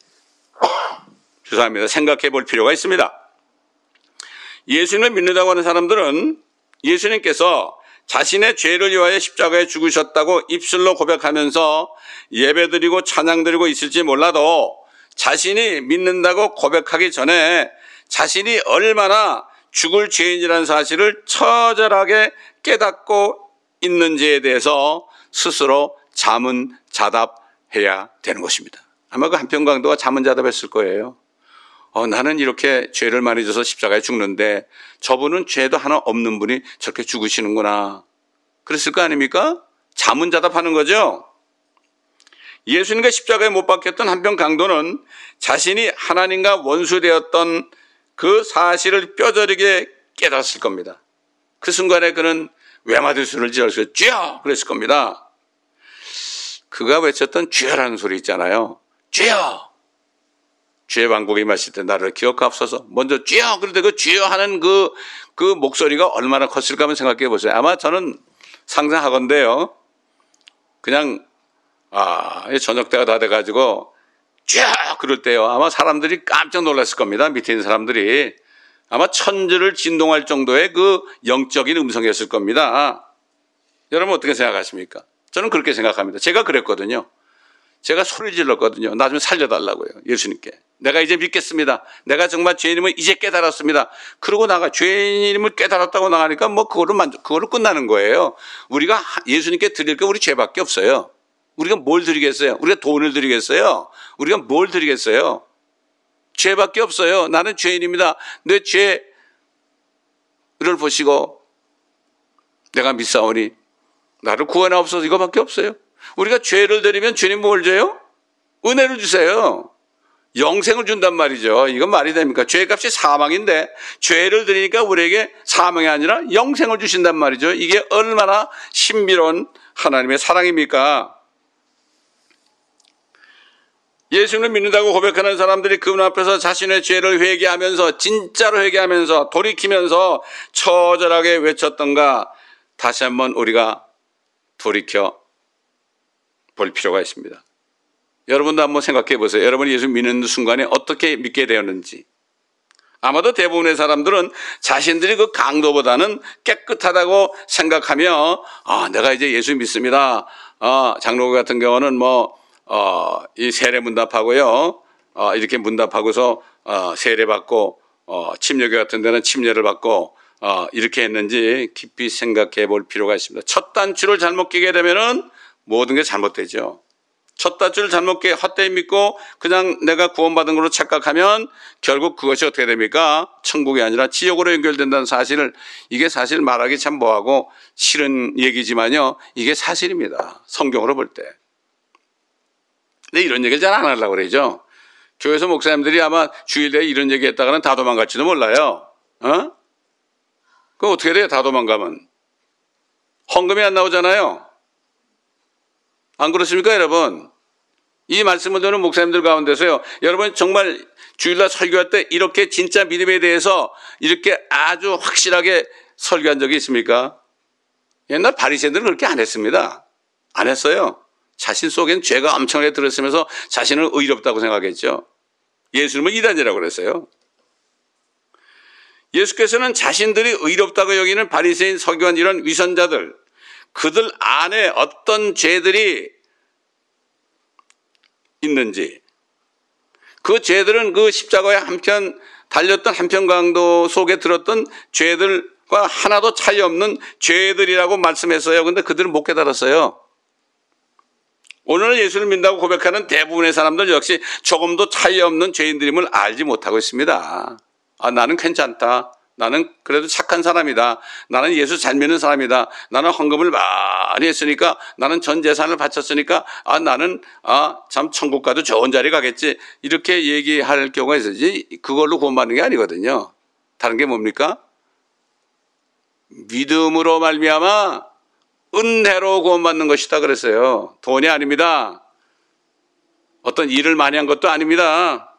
A: 죄송합니다. 생각해 볼 필요가 있습니다. 예수님을 믿는다고 하는 사람들은 예수님께서 자신의 죄를 위하여 십자가에 죽으셨다고 입술로 고백하면서 예배드리고 찬양드리고 있을지 몰라도 자신이 믿는다고 고백하기 전에 자신이 얼마나 죽을 죄인이라는 사실을 처절하게 깨닫고 있는지에 대해서 스스로 자문자답해야 되는 것입니다. 아마 그 한편 강도가 자문자답했을 거예요. 나는 이렇게 죄를 많이 져서 십자가에 죽는데 저분은 죄도 하나 없는 분이 저렇게 죽으시는구나. 그랬을 거 아닙니까? 자문자답하는 거죠. 예수님과 십자가에 못 박혔던 한편 강도는 자신이 하나님과 원수되었던 그 사실을 뼈저리게 깨닫을 겁니다. 그 순간에 그는 외마디수를 지어서 주여! 그랬을 겁니다. 그가 외쳤던 주여라는 소리 있잖아요. 주여! 주의 왕국에 임하실 때 나를 기억하옵소서. 먼저 주여! 그런데 그 주여 하는 그 목소리가 얼마나 컸을까 한번 생각해 보세요. 아마 저는 상상하건대요. 그냥 저녁 때가 다 돼가지고 쭉 그럴 때요. 아마 사람들이 깜짝 놀랐을 겁니다. 밑에 있는 사람들이. 아마 천지를 진동할 정도의 그 영적인 음성이었을 겁니다. 여러분 어떻게 생각하십니까? 저는 그렇게 생각합니다. 제가 그랬거든요. 제가 소리 질렀거든요. 나 좀 살려달라고요. 예수님께. 내가 이제 믿겠습니다. 내가 정말 죄인임을 이제 깨달았습니다. 그러고 죄인임을 깨달았다고 나가니까 그거로 끝나는 거예요. 우리가 예수님께 드릴 게 우리 죄밖에 없어요. 우리가 뭘 드리겠어요? 우리가 돈을 드리겠어요? 우리가 뭘 드리겠어요? 죄밖에 없어요. 나는 죄인입니다. 내 죄를 보시고 내가 믿사오니 나를 구원하옵소서 이거밖에 없어요. 우리가 죄를 드리면 주님 뭘 줘요? 은혜를 주세요. 영생을 준단 말이죠. 이건 말이 됩니까? 죄값이 사망인데 죄를 드리니까 우리에게 사망이 아니라 영생을 주신단 말이죠. 이게 얼마나 신비로운 하나님의 사랑입니까? 예수님을 믿는다고 고백하는 사람들이 그분 앞에서 자신의 죄를 회개하면서 진짜로 회개하면서 돌이키면서 처절하게 외쳤던가 다시 한번 우리가 돌이켜 볼 필요가 있습니다. 여러분도 한번 생각해 보세요. 여러분이 예수 믿는 순간에 어떻게 믿게 되었는지. 아마도 대부분의 사람들은 자신들이 그 강도보다는 깨끗하다고 생각하며 내가 이제 예수 믿습니다. 장로교 같은 경우는 이 세례 문답하고요. 이렇게 문답하고서 세례 받고 침례교 같은 데는 침례를 받고 이렇게 했는지 깊이 생각해 볼 필요가 있습니다. 첫 단추를 잘못 끼게 되면은 모든 게 잘못되죠. 첫 단추를 잘못 끼게 헛되이 믿고 그냥 내가 구원받은 걸로 착각하면 결국 그것이 어떻게 됩니까? 천국이 아니라 지옥으로 연결된다는 사실을 이게 사실 말하기 참 뭐하고 싫은 얘기지만요. 이게 사실입니다. 성경으로 볼 때. 근데 이런 얘기를 잘 안 하려고 그러죠. 교회에서 목사님들이 아마 주일에 이런 얘기 했다가는 다 도망갈지도 몰라요. 그거 어떻게 돼요? 다 도망가면. 헌금이 안 나오잖아요. 안 그렇습니까, 여러분? 이 말씀을 듣는 목사님들 가운데서요. 여러분 정말 주일날 설교할 때 이렇게 진짜 믿음에 대해서 이렇게 아주 확실하게 설교한 적이 있습니까? 옛날 바리새인들은 그렇게 안 했습니다. 안 했어요. 자신 속엔 죄가 엄청나게 들었으면서 자신을 의롭다고 생각했죠. 예수님은 이단이라고 그랬어요. 예수께서는 자신들이 의롭다고 여기는 바리새인, 서기관 이런 위선자들, 그들 안에 어떤 죄들이 있는지, 그 죄들은 그 십자가에 한편 달렸던 한편 강도 속에 들었던 죄들과 하나도 차이 없는 죄들이라고 말씀했어요. 그런데 그들은 못 깨달았어요. 오늘 예수를 믿는다고 고백하는 대부분의 사람들 역시 조금도 차이 없는 죄인들임을 알지 못하고 있습니다. 나는 괜찮다. 나는 그래도 착한 사람이다. 나는 예수 잘 믿는 사람이다. 나는 헌금을 많이 했으니까, 나는 전 재산을 바쳤으니까 나는 참 천국 가도 좋은 자리 가겠지. 이렇게 얘기할 경우가 있어야지 그걸로 구원받는 게 아니거든요. 다른 게 뭡니까? 믿음으로 말미암아 은혜로 구원받는 것이다 그랬어요. 돈이 아닙니다. 어떤 일을 많이 한 것도 아닙니다.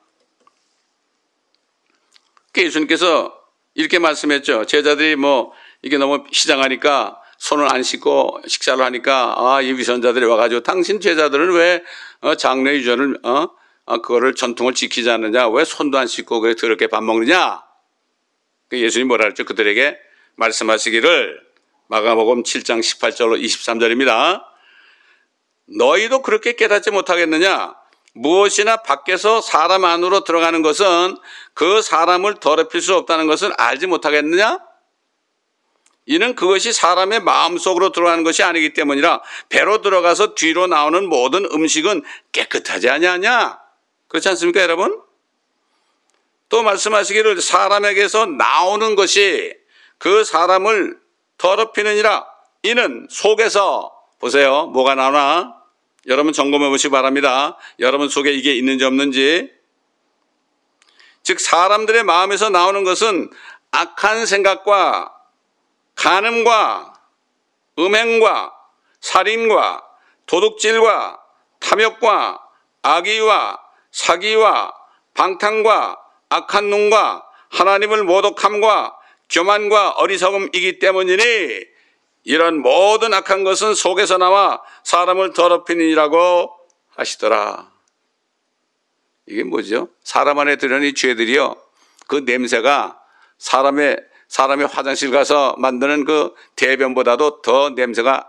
A: 예수님께서 이렇게 말씀했죠. 제자들이 이게 너무 시장하니까 손을 안 씻고 식사를 하니까 이 위선자들이 와가지고 당신 제자들은 왜 장래 유전을 그거를 전통을 지키지 않느냐, 왜 손도 안 씻고 그래 더럽게 밥 먹느냐. 예수님이 뭐라 그랬죠? 그들에게 말씀하시기를, 마가복음 7장 18절로 23절입니다. 너희도 그렇게 깨닫지 못하겠느냐? 무엇이나 밖에서 사람 안으로 들어가는 것은 그 사람을 더럽힐 수 없다는 것을 알지 못하겠느냐? 이는 그것이 사람의 마음속으로 들어가는 것이 아니기 때문이라. 배로 들어가서 뒤로 나오는 모든 음식은 깨끗하지 아니하냐? 그렇지 않습니까, 여러분? 또 말씀하시기를, 사람에게서 나오는 것이 그 사람을 더럽히느니라. 이는 속에서, 보세요, 뭐가 나오나? 여러분 점검해 보시기 바랍니다. 여러분 속에 이게 있는지 없는지. 즉 사람들의 마음에서 나오는 것은 악한 생각과 간음과 음행과 살인과 도둑질과 탐욕과 악의와 사기와 방탕과 악한 눈과 하나님을 모독함과 교만과 어리석음이기 때문이니, 이런 모든 악한 것은 속에서 나와 사람을 더럽히니라고 하시더라. 이게 뭐죠? 사람 안에 들어있는 이 죄들이요, 그 냄새가 사람의 화장실 가서 만드는 그 대변보다도 더 냄새가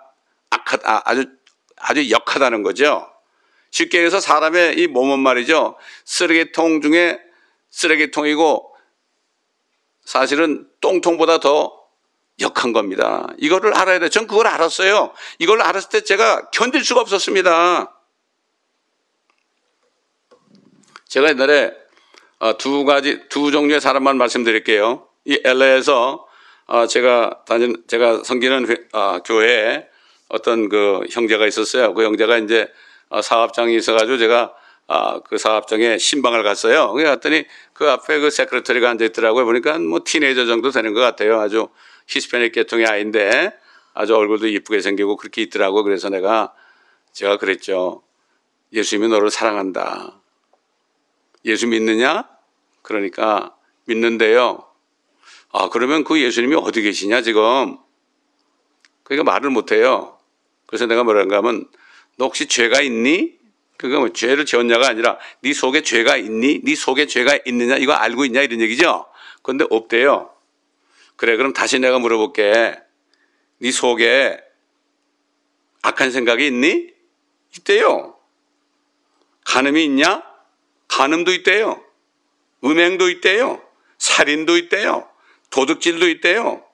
A: 아주 역하다는 거죠. 쉽게 얘기해서 사람의 이 몸은 말이죠, 쓰레기통 중에 쓰레기통이고 사실은 똥통보다 더 역한 겁니다. 이거를 알아야 돼요. 전 그걸 알았어요. 이걸 알았을 때 제가 견딜 수가 없었습니다. 제가 옛날에 두 종류의 사람만 말씀드릴게요. 이 LA에서 제가 섬기는 교회에 어떤 그 형제가 있었어요. 그 형제가 이제 사업장이 있어가지고 제가 그 사업장에 신방을 갔어요. 갔더니 그 앞에 그 세크레터리가 앉아있더라고요. 보니까 티네이저 정도 되는 것 같아요. 아주 히스패닉 계통의 아이인데 아주 얼굴도 이쁘게 생기고 그렇게 있더라고요. 그래서 제가 그랬죠. 예수님이 너를 사랑한다. 예수 믿느냐? 그러니까 믿는데요. 그러면 그 예수님이 어디 계시냐 지금? 그러니까 말을 못해요. 그래서 내가 뭐라는가 하면, 너 혹시 죄가 있니? 그러니까 죄를 지었냐가 아니라 네 속에 죄가 있니? 네 속에 죄가 있느냐? 이거 알고 있냐? 이런 얘기죠. 그런데 없대요. 그래, 그럼 다시 내가 물어볼게. 네 속에 악한 생각이 있니? 있대요. 간음이 있냐? 간음도 있대요. 음행도 있대요. 살인도 있대요. 도둑질도 있대요.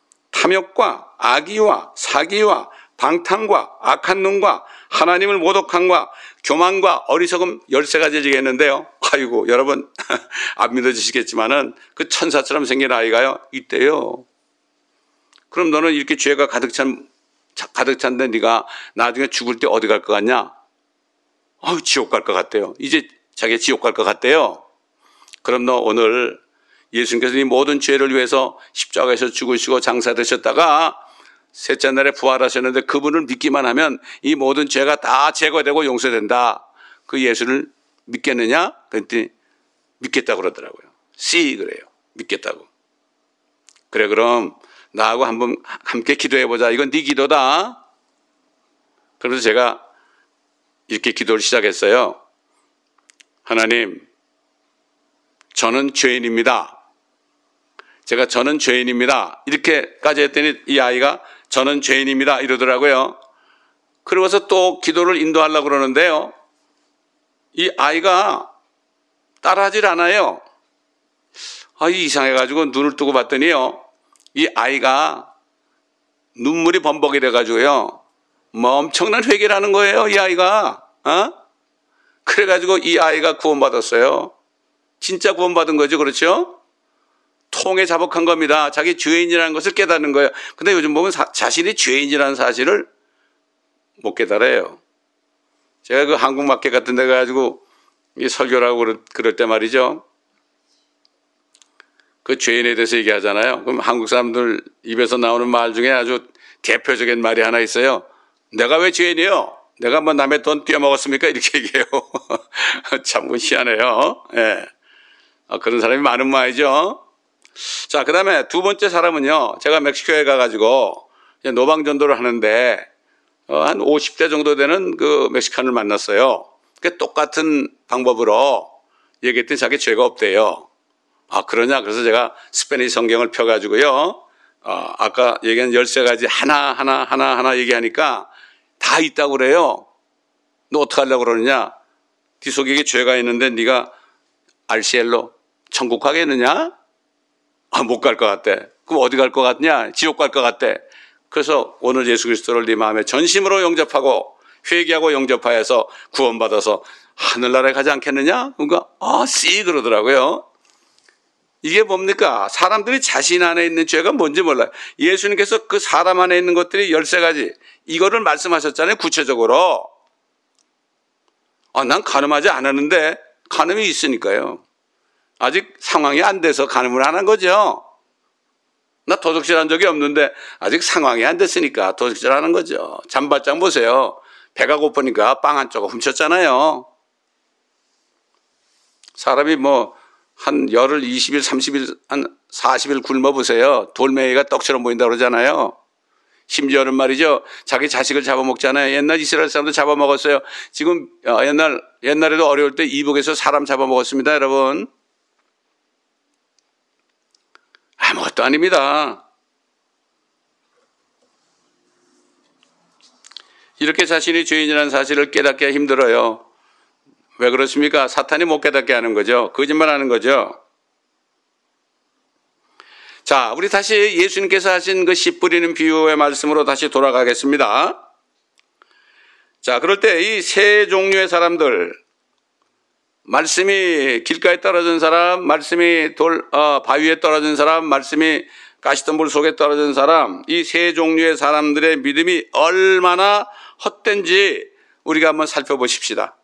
A: 탐욕과 악의와 사기와 방탕과 악한 눈과 하나님을 모독함과 교만과 어리석음 13가지 지겠는데요. 아이고, 여러분 안 믿어지시겠지만은 그 천사처럼 생긴 아이가요 있대요. 그럼 너는 이렇게 죄가 가득 찬데 네가 나중에 죽을 때 어디 갈 것 같냐? 지옥 갈 것 같대요. 이제 자기가 지옥 갈 것 같대요. 그럼 너 오늘 예수님께서 이 모든 죄를 위해서 십자가에서 죽으시고 장사되셨다가 셋째 날에 부활하셨는데 그분을 믿기만 하면 이 모든 죄가 다 제거되고 용서된다. 그 예수를 믿겠느냐? 그랬더니 믿겠다고 그러더라고요. 그래요. 믿겠다고. 그래, 그럼 나하고 한번 함께 기도해보자. 이건 네 기도다. 그래서 제가 이렇게 기도를 시작했어요. 하나님, 저는 죄인입니다. 저는 죄인입니다. 이렇게까지 했더니 이 아이가 저는 죄인입니다 이러더라고요. 그러고서 또 기도를 인도하려고 그러는데요. 이 아이가 따라하질 않아요. 이상해가지고 눈을 뜨고 봤더니요. 이 아이가 눈물이 범벅이 돼가지고요. 엄청난 회개를 하는 거예요. 이 아이가. 그래가지고 이 아이가 구원받았어요. 진짜 구원받은 거죠. 그렇죠? 통에 자복한 겁니다. 자기 죄인이라는 것을 깨닫는 거예요. 근데 요즘 보면 자신이 죄인이라는 사실을 못 깨달아요. 제가 그 한국 마켓 같은 데 가가지고 설교를 하고 그럴 때 말이죠. 그 죄인에 대해서 얘기하잖아요. 그럼 한국 사람들 입에서 나오는 말 중에 아주 대표적인 말이 하나 있어요. 내가 왜 죄인이요? 내가 뭐 남의 돈 떼어먹었습니까? 이렇게 얘기해요. 참 희한해요. 예. 그런 사람이 많은 모양이죠. 자, 그 다음에 두 번째 사람은요. 제가 멕시코에 가가지고 노방전도를 하는데 한 50대 정도 되는 그 멕시칸을 만났어요. 똑같은 방법으로 얘기했더니 자기 죄가 없대요. 그러냐? 그래서 제가 스페니시 성경을 펴가지고요. 아까 얘기한 13가지 하나 얘기하니까 다 있다고 그래요. 너 어떡하려고 그러느냐? 네 속에 죄가 있는데 네가 알시엘로 천국 가겠느냐? 못 갈 것 같대. 그럼 어디 갈 것 같냐? 지옥 갈 것 같대. 그래서 오늘 예수 그리스도를 네 마음에 전심으로 영접하고 회개하고 영접하여서 구원받아서 하늘나라에 가지 않겠느냐? 그러니까 씨 그러더라고요. 이게 뭡니까? 사람들이 자신 안에 있는 죄가 뭔지 몰라요. 예수님께서 그 사람 안에 있는 것들이 13가지 이거를 말씀하셨잖아요. 구체적으로. 난 간음하지 않았는데 간음이 있으니까요. 아직 상황이 안 돼서 간음을 안 한 거죠. 나 도둑질한 적이 없는데 아직 상황이 안 됐으니까 도둑질하는 거죠. 잠바장 보세요. 배가 고프니까 빵 한 조각 훔쳤잖아요. 사람이 뭐 한 열흘, 20일, 30일, 한 40일 굶어보세요. 돌멩이가 떡처럼 보인다고 그러잖아요. 심지어는 말이죠. 자기 자식을 잡아먹잖아요. 옛날 이스라엘 사람도 잡아먹었어요. 지금 옛날에도 어려울 때 이북에서 사람 잡아먹었습니다, 여러분. 아무것도 아닙니다. 이렇게 자신이 죄인이라는 사실을 깨닫기가 힘들어요. 왜 그렇습니까? 사탄이 못 깨닫게 하는 거죠. 거짓말하는 거죠. 자, 우리 다시 예수님께서 하신 그 씨 뿌리는 비유의 말씀으로 다시 돌아가겠습니다. 자, 그럴 때 이 세 종류의 사람들, 말씀이 길가에 떨어진 사람, 말씀이 바위에 떨어진 사람, 말씀이 가시던 물 속에 떨어진 사람, 이 세 종류의 사람들의 믿음이 얼마나 헛된지 우리가 한번 살펴보십시다.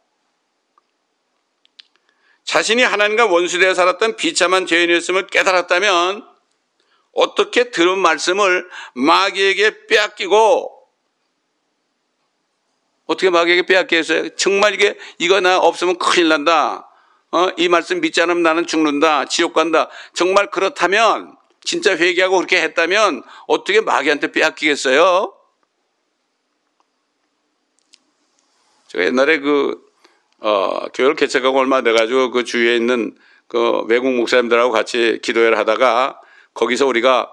A: 자신이 하나님과 원수되어 살았던 비참한 죄인이었음을 깨달았다면 어떻게 들은 말씀을 마귀에게 빼앗기고 어떻게 마귀에게 빼앗기겠어요? 정말 이거 나 없으면 큰일 난다. 이 말씀 믿지 않으면 나는 죽는다. 지옥 간다. 정말 그렇다면 진짜 회개하고 그렇게 했다면 어떻게 마귀한테 빼앗기겠어요? 제가 옛날에 교회를 개척하고 얼마 돼가지고 그 주위에 있는 그 외국 목사님들하고 같이 기도회를 하다가 거기서 우리가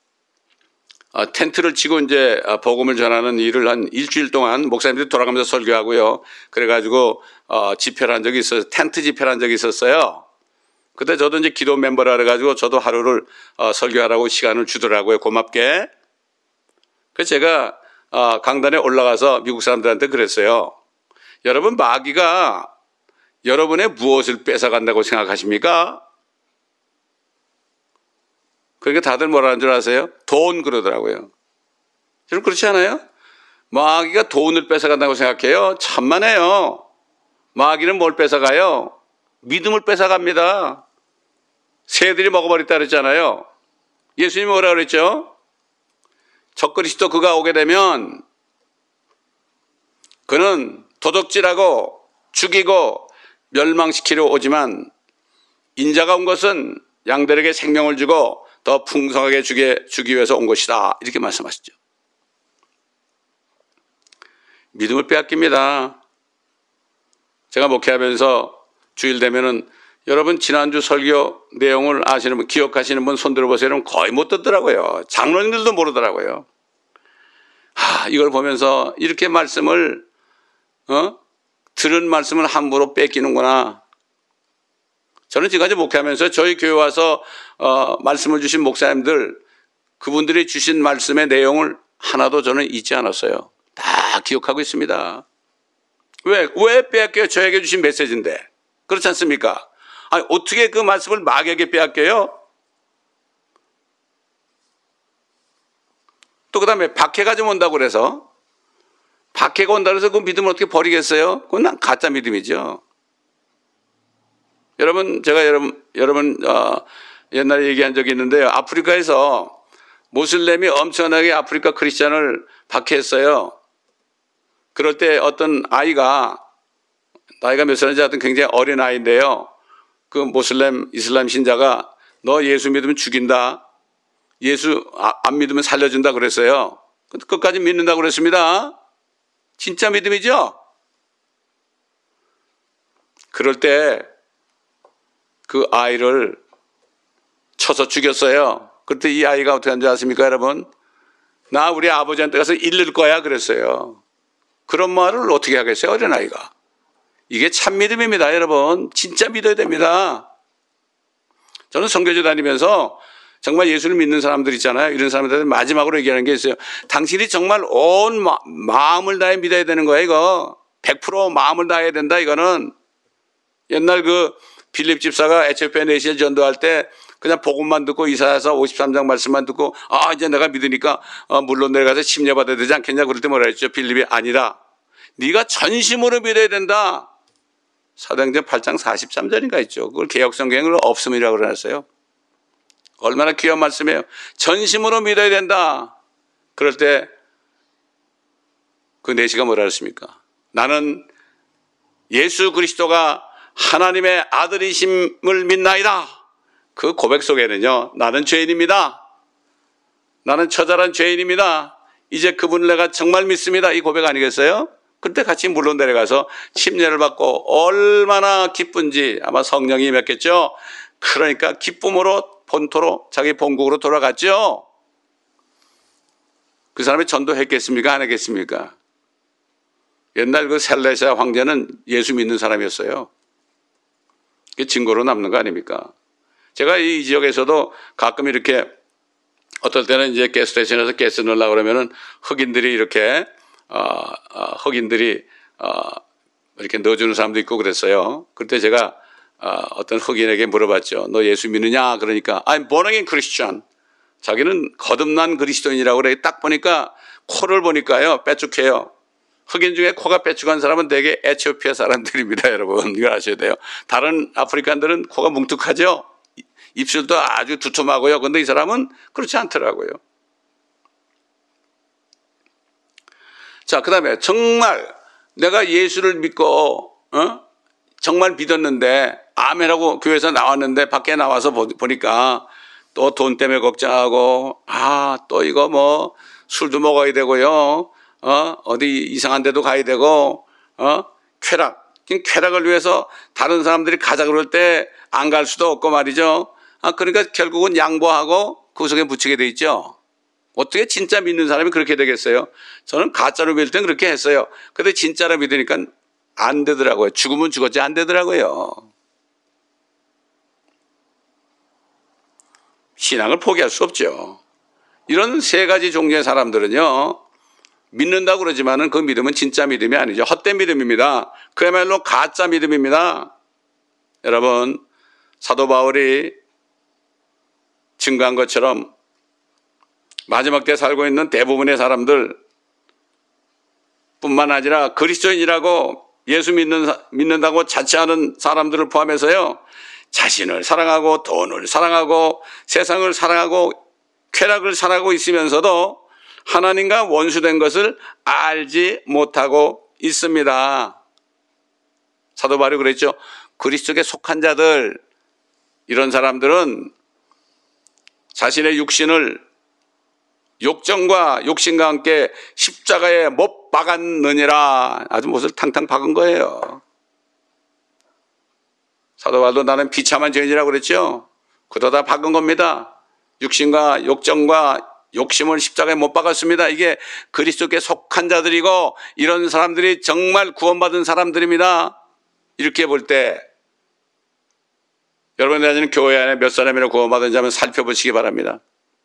A: 텐트를 치고 이제 복음을 전하는 일을 한 일주일 동안 목사님들이 돌아가면서 설교하고요. 그래가지고 집회를 한 적이 있어요. 텐트 집회를 한 적이 있었어요. 그때 저도 이제 기도 멤버라 그래가지고 저도 하루를 설교하라고 시간을 주더라고요. 고맙게. 그래서 제가 강단에 올라가서 미국 사람들한테 그랬어요. 여러분, 마귀가 여러분의 무엇을 뺏어간다고 생각하십니까? 그러니까 다들 뭐라는 줄 아세요? 돈 그러더라고요. 여러분 그렇지 않아요? 마귀가 돈을 뺏어간다고 생각해요? 천만에요. 마귀는 뭘 뺏어가요? 믿음을 뺏어갑니다. 새들이 먹어버렸다 그랬잖아요. 예수님이 뭐라 그랬죠? 적그리스도 그가 오게 되면 그는 도둑질하고 죽이고 멸망시키려 오지만 인자가 온 것은 양들에게 생명을 주고 더 풍성하게 주기 위해서 온 것이다. 이렇게 말씀하시죠. 믿음을 빼앗깁니다. 제가 목회하면서 주일 되면은 여러분 지난주 설교 내용을 아시는 분, 기억하시는 분 손 들어보세요. 여러분 거의 못 듣더라고요. 장로님들도 모르더라고요. 이걸 보면서 이렇게 말씀을 들은 말씀을 함부로 뺏기는구나. 저는 지금까지 목회하면서 저희 교회 와서 말씀을 주신 목사님들 그분들이 주신 말씀의 내용을 하나도 저는 잊지 않았어요. 다 기억하고 있습니다. 왜 빼앗겨요? 저에게 주신 메시지인데. 그렇지 않습니까? 아니, 어떻게 그 말씀을 마귀에게 빼앗겨요? 또 그 다음에 박해가 좀 온다고 그래서 박해가 온다고 해서 그 믿음을 어떻게 버리겠어요? 그건 난 가짜 믿음이죠. 여러분, 제가 여러분 옛날에 얘기한 적이 있는데요. 아프리카에서 모슬렘이 엄청나게 아프리카 크리스찬을 박해했어요. 그럴 때 어떤 아이가 나이가 몇 살인지 하여튼 굉장히 어린 아이인데요. 그 모슬렘 이슬람 신자가 너 예수 믿으면 죽인다. 예수 안 믿으면 살려준다 그랬어요. 끝까지 믿는다고 그랬습니다. 진짜 믿음이죠? 그럴 때 그 아이를 쳐서 죽였어요. 그때 이 아이가 어떻게 한지 아십니까, 여러분? 나 우리 아버지한테 가서 잃을 거야 그랬어요. 그런 말을 어떻게 하겠어요, 어린아이가. 이게 참 믿음입니다, 여러분. 진짜 믿어야 됩니다. 저는 선교제 다니면서 정말 예수를 믿는 사람들 있잖아요. 이런 사람들한테 마지막으로 얘기하는 게 있어요. 당신이 정말 온 마음을 다해 믿어야 되는 거야, 이거. 100% 마음을 다해야 된다, 이거는. 옛날 그 빌립 집사가 에티오피아 내시에 전도할 때 그냥 복음만 듣고 이사야서 53장 말씀만 듣고 이제 내가 믿으니까 물론 내려가서 침례받아야 되지 않겠냐 그럴 때 뭐라 했죠? 빌립이 아니라 네가 전심으로 믿어야 된다. 사도행전 8장 43절인가 있죠. 그걸 개역성경으로 없음이라고 그러셨어요. 얼마나 귀한 말씀이에요. 전심으로 믿어야 된다. 그럴 때 그 내시가 뭐라 했습니까? 나는 예수 그리스도가 하나님의 아들이심을 믿나이다. 그 고백 속에는요. 나는 죄인입니다. 나는 처절한 죄인입니다. 이제 그분을 내가 정말 믿습니다. 이 고백 아니겠어요? 그때 같이 물로 내려가서 침례를 받고 얼마나 기쁜지 아마 성령이 임했겠죠. 그러니까 기쁨으로 본토로 자기 본국으로 돌아갔죠. 그 사람이 전도했겠습니까? 안 했겠습니까? 옛날 그 셀레시아 황제는 예수 믿는 사람이었어요. 그게 증거로 남는 거 아닙니까? 제가 이 지역에서도 가끔 이렇게 어떨 때는 이제 가스스테이션에서 가스 넣으려고 그러면은 흑인들이 이렇게 이렇게 넣어주는 사람도 있고 그랬어요. 그때 제가 어떤 흑인에게 물어봤죠. 너 예수 믿느냐? 그러니까 I'm born again Christian. 자기는 거듭난 그리스도인이라고 그래. 딱 보니까 코를 보니까요 빼쭉해요. 흑인 중에 코가 빼쭉한 사람은 대개 에티오피아 사람들입니다, 여러분. 이거 아셔야 돼요. 다른 아프리칸들은 코가 뭉툭하죠. 입술도 아주 두툼하고요. 근데 이 사람은 그렇지 않더라고요. 자, 그 다음에 정말 내가 예수를 믿고 정말 믿었는데 아멘하고 교회에서 나왔는데 밖에 나와서 보니까 또 돈 때문에 걱정하고 또 이거 뭐 술도 먹어야 되고요. 어디 이상한 데도 가야 되고 쾌락을 위해서 다른 사람들이 가자 그럴 때 안 갈 수도 없고 말이죠. 그러니까 결국은 양보하고 그 속에 묻히게 돼 있죠. 어떻게 진짜 믿는 사람이 그렇게 되겠어요? 저는 가짜로 믿을 땐 그렇게 했어요. 근데 진짜로 믿으니까 안 되더라고요. 죽으면 죽었지 안 되더라고요. 신앙을 포기할 수 없죠. 이런 세 가지 종류의 사람들은요. 믿는다고 그러지만은 그 믿음은 진짜 믿음이 아니죠. 헛된 믿음입니다. 그야말로 가짜 믿음입니다. 여러분, 사도 바울이 증거한 것처럼 마지막 때 살고 있는 대부분의 사람들 뿐만 아니라 그리스도인이라고 예수 믿는다고 자처하는 사람들을 포함해서요. 자신을 사랑하고 돈을 사랑하고 세상을 사랑하고 쾌락을 사랑하고 있으면서도 하나님과 원수된 것을 알지 못하고 있습니다. 사도 바울이 그랬죠. 그리스도께 속한 자들, 이런 사람들은 자신의 육신을 욕정과 욕심과 함께 십자가에 못 박았느니라. 아주 못을 탕탕 박은 거예요. 사도 바울도 나는 비참한 죄인이라고 그랬죠. 그도 다 박은 겁니다. 육신과 욕정과 욕심을 십자가에 못 박았습니다. 이게 그리스도께 속한 자들이고 이런 사람들이 정말 구원받은 사람들입니다. 이렇게 볼 때 여러분이 다니는 교회 안에 몇 사람이나 구원받은지 한번 살펴보시기 바랍니다.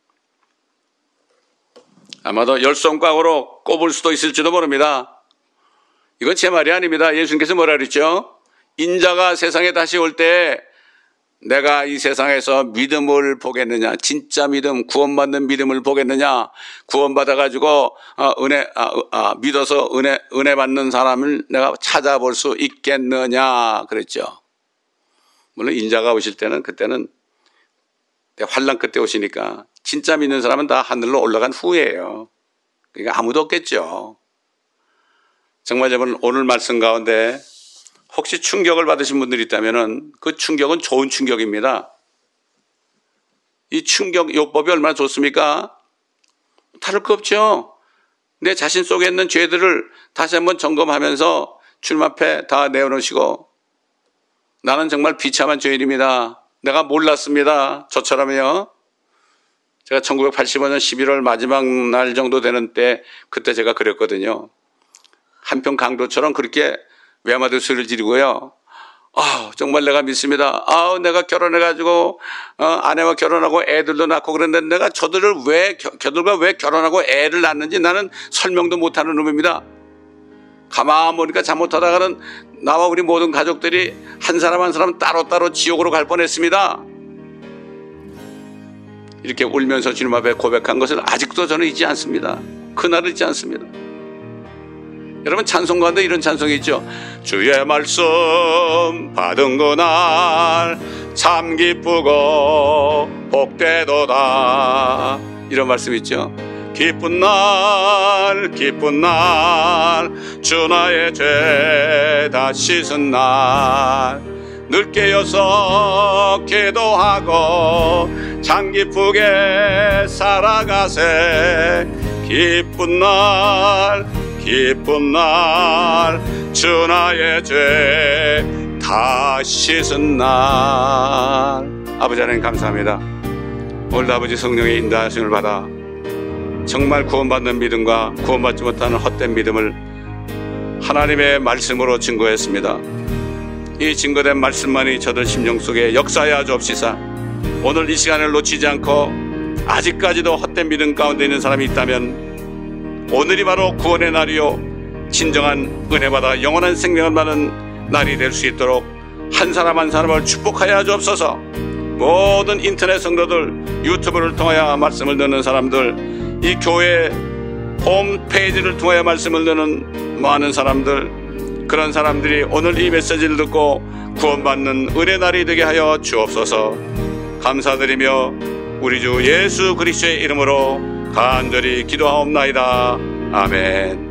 A: 아마도 열 손가락으로 꼽을 수도 있을지도 모릅니다. 이건 제 말이 아닙니다. 예수님께서 뭐라 그랬죠? 인자가 세상에 다시 올 때 내가 이 세상에서 믿음을 보겠느냐, 진짜 믿음, 구원받는 믿음을 보겠느냐, 구원받아가지고 믿어서 은혜 받는 사람을 내가 찾아볼 수 있겠느냐 그랬죠. 물론 인자가 오실 때는 그때는 환난 끝에 오시니까 진짜 믿는 사람은 다 하늘로 올라간 후예요. 그러니까 아무도 없겠죠. 정말 여러분, 오늘 말씀 가운데 혹시 충격을 받으신 분들이 있다면 그 충격은 좋은 충격입니다. 이 충격 요법이 얼마나 좋습니까? 다를 거 없죠. 내 자신 속에 있는 죄들을 다시 한번 점검하면서 주님 앞에 다 내어놓으시고, 나는 정말 비참한 죄인입니다. 내가 몰랐습니다. 저처럼요. 제가 1985년 11월 마지막 날 정도 되는 때, 그때 제가 그랬거든요. 한편 강도처럼 그렇게 외마디 소리를 지르고요. 정말 내가 믿습니다. 내가 결혼해가지고 아내와 결혼하고 애들도 낳고 그랬는데 내가 저들과 왜 결혼하고 애를 낳는지 나는 설명도 못하는 놈입니다. 가만 보니까 잘못하다가는 나와 우리 모든 가족들이 한 사람 한 사람 따로따로 지옥으로 갈 뻔했습니다. 이렇게 울면서 주님 앞에 고백한 것을 아직도 저는 잊지 않습니다. 그날을 잊지 않습니다. 여러분, 찬송 가운데 이런 찬송이 있죠. 주의 말씀 받은 그날 참 기쁘고 복되도다. 이런 말씀 있죠. 기쁜 날 주 나의 죄 다 씻은 날 늘 깨어서 기도하고 참 기쁘게 살아가세. 기쁜 날 주 나의 죄 다 씻은 날. 아버지 하나님 감사합니다. 오늘 아버지 성령의 인도하심을 받아 정말 구원받는 믿음과 구원받지 못하는 헛된 믿음을 하나님의 말씀으로 증거했습니다. 이 증거된 말씀만이 저들 심령 속에 역사하여 주옵시사. 오늘 이 시간을 놓치지 않고 아직까지도 헛된 믿음 가운데 있는 사람이 있다면 오늘이 바로 구원의 날이요 진정한 은혜받아 영원한 생명을 받는 날이 될 수 있도록 한 사람 한 사람을 축복하여 주옵소서. 모든 인터넷 성도들, 유튜브를 통하여 말씀을 듣는 사람들, 이 교회 홈페이지를 통하여 말씀을 듣는 많은 사람들, 그런 사람들이 오늘 이 메시지를 듣고 구원받는 은혜 날이 되게 하여 주옵소서. 감사드리며 우리 주 예수 그리스도의 이름으로 간절히 기도하옵나이다. 아멘.